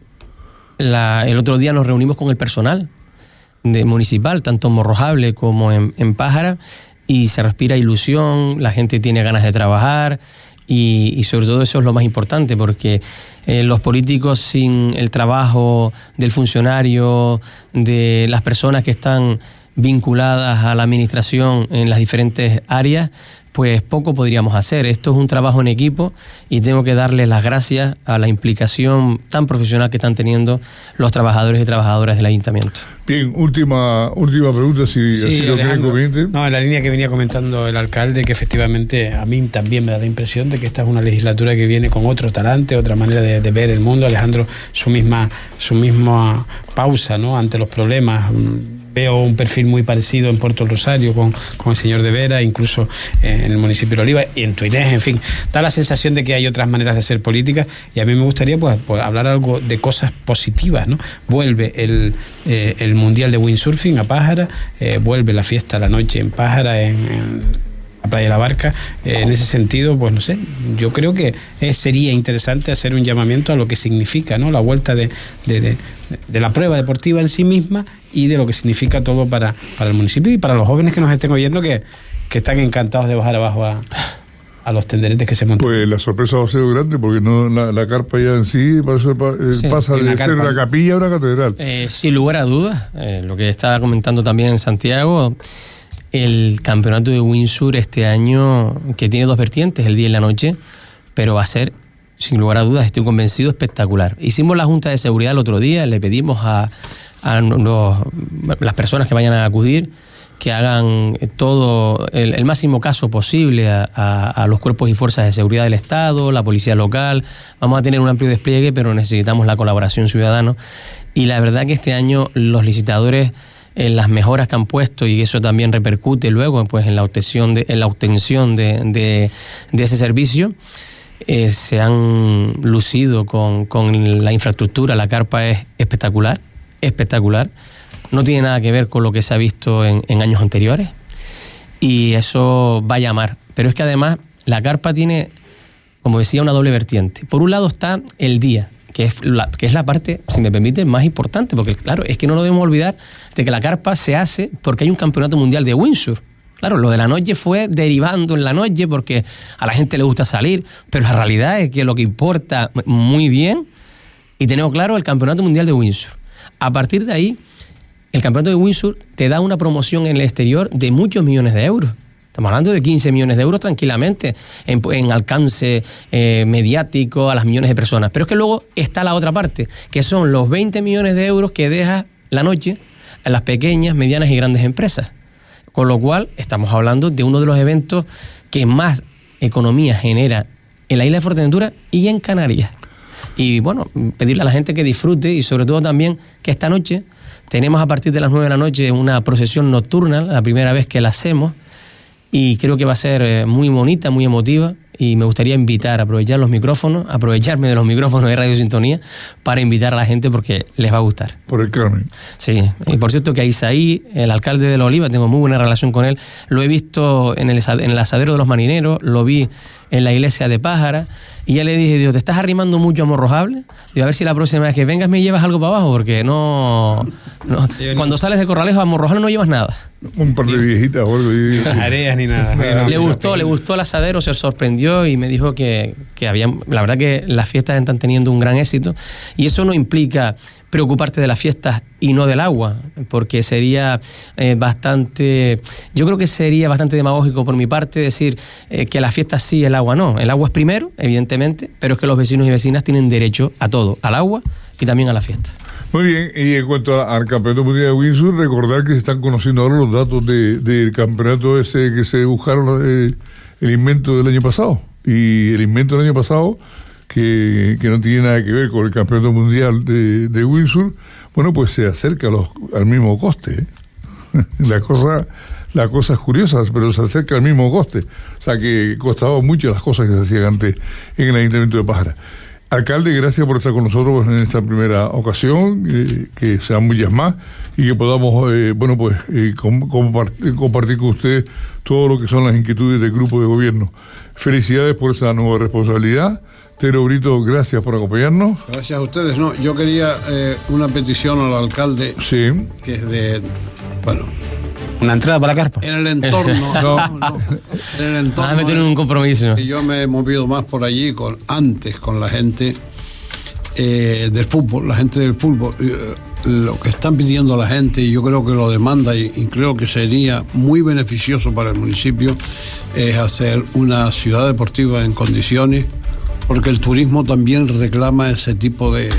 La, el otro día nos reunimos con el personal de municipal, tanto en Morrojable como en, en Pájara, y se respira ilusión, la gente tiene ganas de trabajar. Y, y sobre todo eso es lo más importante, porque eh, los políticos sin el trabajo del funcionario, de las personas que están vinculadas a la administración en las diferentes áreas, pues poco podríamos hacer. Esto es un trabajo en equipo y tengo que darles las gracias a la implicación tan profesional que están teniendo los trabajadores y trabajadoras del ayuntamiento. Bien, última última pregunta, si Sí, así lo creen Alejandro. conveniente. No, en la línea que venía comentando el alcalde, que efectivamente a mí también me da la impresión de que esta es una legislatura que viene con otro talante, otra manera de, de ver el mundo. Alejandro, su misma su misma pausa, ¿no?, ante los problemas. Veo un perfil muy parecido en Puerto del Rosario con, con el señor de Vera, incluso en el municipio de Oliva y en Tuinés, en fin. Da la sensación de que hay otras maneras de hacer política, y a mí me gustaría pues, pues hablar algo de cosas positivas, ¿no? Vuelve el, eh, el Mundial de Windsurfing a Pájara, eh, vuelve la fiesta a la noche en Pájara, en, en la Playa de la Barca. Eh, en ese sentido, pues no sé, yo creo que eh, sería interesante hacer un llamamiento a lo que significa, ¿no?, la vuelta de, de, de, de la prueba deportiva en sí misma, y de lo que significa todo para, para el municipio y para los jóvenes que nos estén oyendo, que, que están encantados de bajar abajo a, a los tenderetes que se montan. Pues la sorpresa va a ser grande, porque no la, la carpa ya en sí pasa, eh, Sí, pasa de una ser carpa. una capilla a una catedral. Eh, sin lugar a dudas, eh, lo que estaba comentando también Santiago, el campeonato de Windsor este año, que tiene dos vertientes, el día y la noche, pero va a ser, sin lugar a dudas, estoy convencido, espectacular. Hicimos la Junta de Seguridad el otro día, le pedimos a, a los, las personas que vayan a acudir que hagan todo, el, el máximo caso posible a, a, a los cuerpos y fuerzas de seguridad del Estado, la policía local. Vamos a tener un amplio despliegue, pero necesitamos la colaboración ciudadana. Y la verdad que este año los licitadores en las mejoras que han puesto, y eso también repercute luego pues en la obtención de, en la obtención de, de, de ese servicio. Eh, se han lucido con, con la infraestructura. La carpa es espectacular, espectacular. No tiene nada que ver con lo que se ha visto en, en años anteriores, y eso va a llamar. Pero es que además la carpa tiene, como decía, una doble vertiente. Por un lado está el día, que es la, que es la parte, si me permite, más importante, porque claro, es que no nos debemos olvidar de que la carpa se hace porque hay un campeonato mundial de windsurf. Claro, lo de la noche fue derivando en la noche porque a la gente le gusta salir, pero la realidad es que lo que importa muy bien, y tenemos claro, el campeonato mundial de windsurf. A partir de ahí, el campeonato de windsurf te da una promoción en el exterior de muchos millones de euros. Estamos hablando de quince millones de euros tranquilamente en, en alcance eh, mediático a las millones de personas. Pero es que luego está la otra parte, que son los veinte millones de euros que deja la noche a las pequeñas, medianas y grandes empresas. Con lo cual, estamos hablando de uno de los eventos que más economía genera en la isla de Fuerteventura y en Canarias. Y bueno, pedirle a la gente que disfrute, y sobre todo también que esta noche tenemos a partir de las nueve de la noche una procesión nocturna, la primera vez que la hacemos, y creo que va a ser muy bonita, muy emotiva, y me gustaría invitar, aprovechar los micrófonos, aprovecharme de los micrófonos de Radio Sintonía para invitar a la gente porque les va a gustar. Por el Carmen. Sí, y por cierto que a Isaí, el alcalde de La Oliva, tengo muy buena relación con él, lo he visto en el, en el asadero de los marineros, lo vi en la iglesia de Pájara, y ya le dije, digo, ¿te estás arrimando mucho a Morrojable? Digo, a ver si la próxima vez que vengas me llevas algo para abajo, porque no... no cuando sales de Corralejo a Morrojable no llevas nada. Un par de viejitas o algo. Y... Areas ni nada. Le gustó, le gustó el asadero, se sorprendió y me dijo que, que había... La verdad que las fiestas están teniendo un gran éxito, y eso no implica preocuparte de las fiestas y no del agua, porque sería eh, bastante, yo creo que sería bastante demagógico por mi parte decir eh, que las fiestas sí, el agua no. El agua es primero, evidentemente, pero es que los vecinos y vecinas tienen derecho a todo, al agua y también a la fiesta. Muy bien, y en cuanto al Campeonato Mundial de Windsurf, recordar que se están conociendo ahora los datos de, del campeonato ese que se buscaron eh, el invento del año pasado, y el invento del año pasado Que, que no tiene nada que ver con el campeonato mundial de, de windsurf, bueno, pues se acerca a los, al mismo coste. ¿eh? La cosa, la cosa es curiosa, pero se acerca al mismo coste. O sea que costaba mucho las cosas que se hacían antes en el Ayuntamiento de Pájara. Alcalde, gracias por estar con nosotros en esta primera ocasión, eh, que sean muchas más y que podamos, eh, bueno, pues eh, com- compartir, compartir con usted todo lo que son las inquietudes del grupo de gobierno. Felicidades por esa nueva responsabilidad. Tero Brito, gracias por acompañarnos. Gracias a ustedes. No, yo quería eh, una petición al alcalde, sí, que es de, bueno, una entrada para la carpa. en el entorno, no, no, en el entorno. Ah, me tienen un compromiso. Y yo me he movido más por allí con antes con la gente eh, del fútbol, la gente del fútbol. Eh, lo que están pidiendo la gente, y yo creo que lo demanda, y, y creo que sería muy beneficioso para el municipio, es hacer una ciudad deportiva en condiciones, porque el turismo también reclama ese tipo de,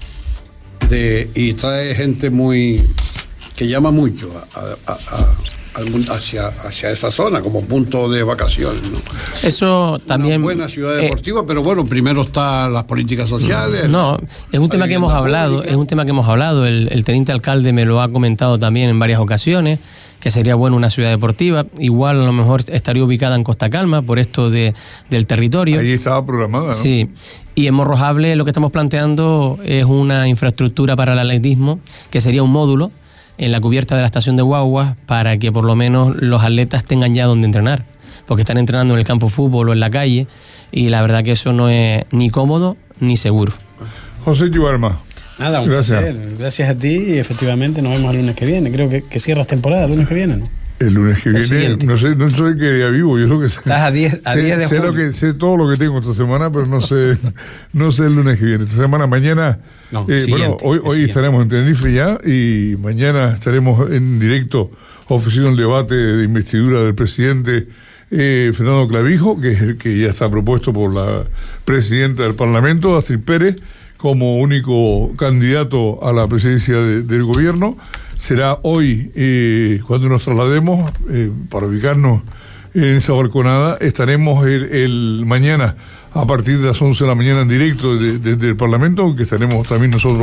de y trae gente muy que llama mucho a, a, a, a, hacia, hacia esa zona como punto de vacaciones, ¿no? Eso también... Una buena ciudad deportiva, eh, pero bueno, primero están las políticas sociales. No, es un tema que hemos hablado, pública. es un tema que hemos hablado, el, el teniente alcalde me lo ha comentado también en varias ocasiones, que sería bueno una ciudad deportiva, igual a lo mejor estaría ubicada en Costa Calma por esto de, del territorio. Ahí estaba programada, ¿no? Sí, y en Morrojable lo que estamos planteando es una infraestructura para el atletismo, que sería un módulo en la cubierta de la estación de guaguas para que por lo menos los atletas tengan ya donde entrenar, porque están entrenando en el campo de fútbol o en la calle, y la verdad que eso no es ni cómodo ni seguro. José Yuarma. Nada, un Gracias. placer. Gracias a ti, y efectivamente nos vemos el lunes que viene. Creo que, que cierras temporada el lunes que viene, ¿no? El lunes que el viene, siguiente. no sé, no sé qué día vivo, yo lo que sé. Estás a diez a sé, diez de sé julio. Lo que, sé todo lo que tengo esta semana, pero no sé, no sé el lunes que viene. Esta semana, mañana, no, eh, bueno, hoy, hoy estaremos en Tenerife ya, y mañana estaremos en directo ofreciendo el debate de investidura del presidente eh, Fernando Clavijo, que es el que ya está propuesto por la presidenta del Parlamento, Astrid Pérez, como único candidato a la presidencia de, del gobierno. Será hoy, eh, cuando nos traslademos, eh, para ubicarnos en esa balconada. Estaremos el, el mañana a partir de las once de la mañana en directo desde de, de, el Parlamento, que estaremos también nosotros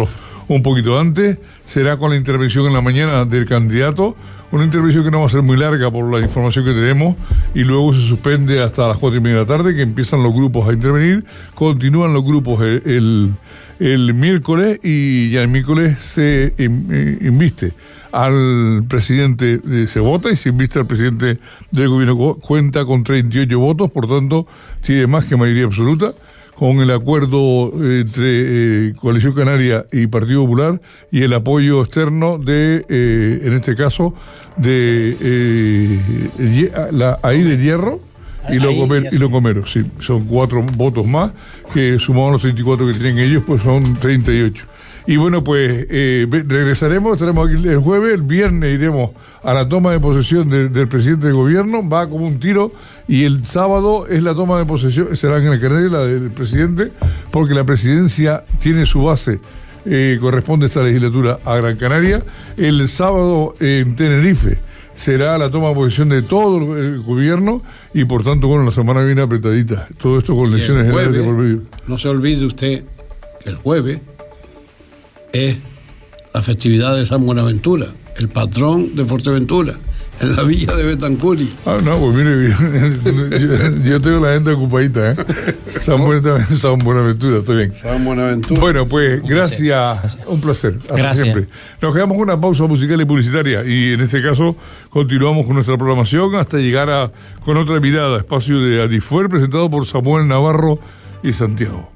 un poquito antes, será con la intervención en la mañana del candidato, una intervención que no va a ser muy larga por la información que tenemos, y luego se suspende hasta las cuatro y media de la tarde, que empiezan los grupos a intervenir, continúan los grupos el, el, el miércoles, y ya el miércoles se inviste al presidente, eh, se vota y se inviste al presidente del gobierno. Cuenta con treinta y ocho votos, por tanto tiene más que mayoría absoluta, con el acuerdo entre eh, Coalición Canaria y Partido Popular y el apoyo externo de, eh, en este caso, de eh, la Aire Hierro y los comer, y los comeros, sí, son cuatro votos más, que sumados a los treinta y cuatro que tienen ellos, pues son treinta y ocho. Y bueno, pues eh, regresaremos, estaremos aquí el jueves, el viernes iremos a la toma de posesión de, del presidente del gobierno, va como un tiro, y el sábado es la toma de posesión, será en el Canaria la del presidente, porque la presidencia tiene su base, eh, corresponde esta legislatura a Gran Canaria. El sábado en Tenerife será la toma de posesión de todo el gobierno, y por tanto, bueno, la semana viene apretadita, todo esto con elecciones generales de por medio. No se olvide usted que el jueves es la festividad de San Buenaventura, el patrón de Fuerteventura, en la villa de Betancuri. Ah, no, pues mire, yo, yo tengo la gente ocupadita, ¿eh? San, Buena, San Buenaventura, está bien. San Buenaventura. Bueno, pues gracias, un placer. Hasta gracias. Siempre. Nos quedamos con una pausa musical y publicitaria, y en este caso continuamos con nuestra programación hasta llegar a con otra mirada, espacio de Adifuer, presentado por Samuel Navarro y Santiago.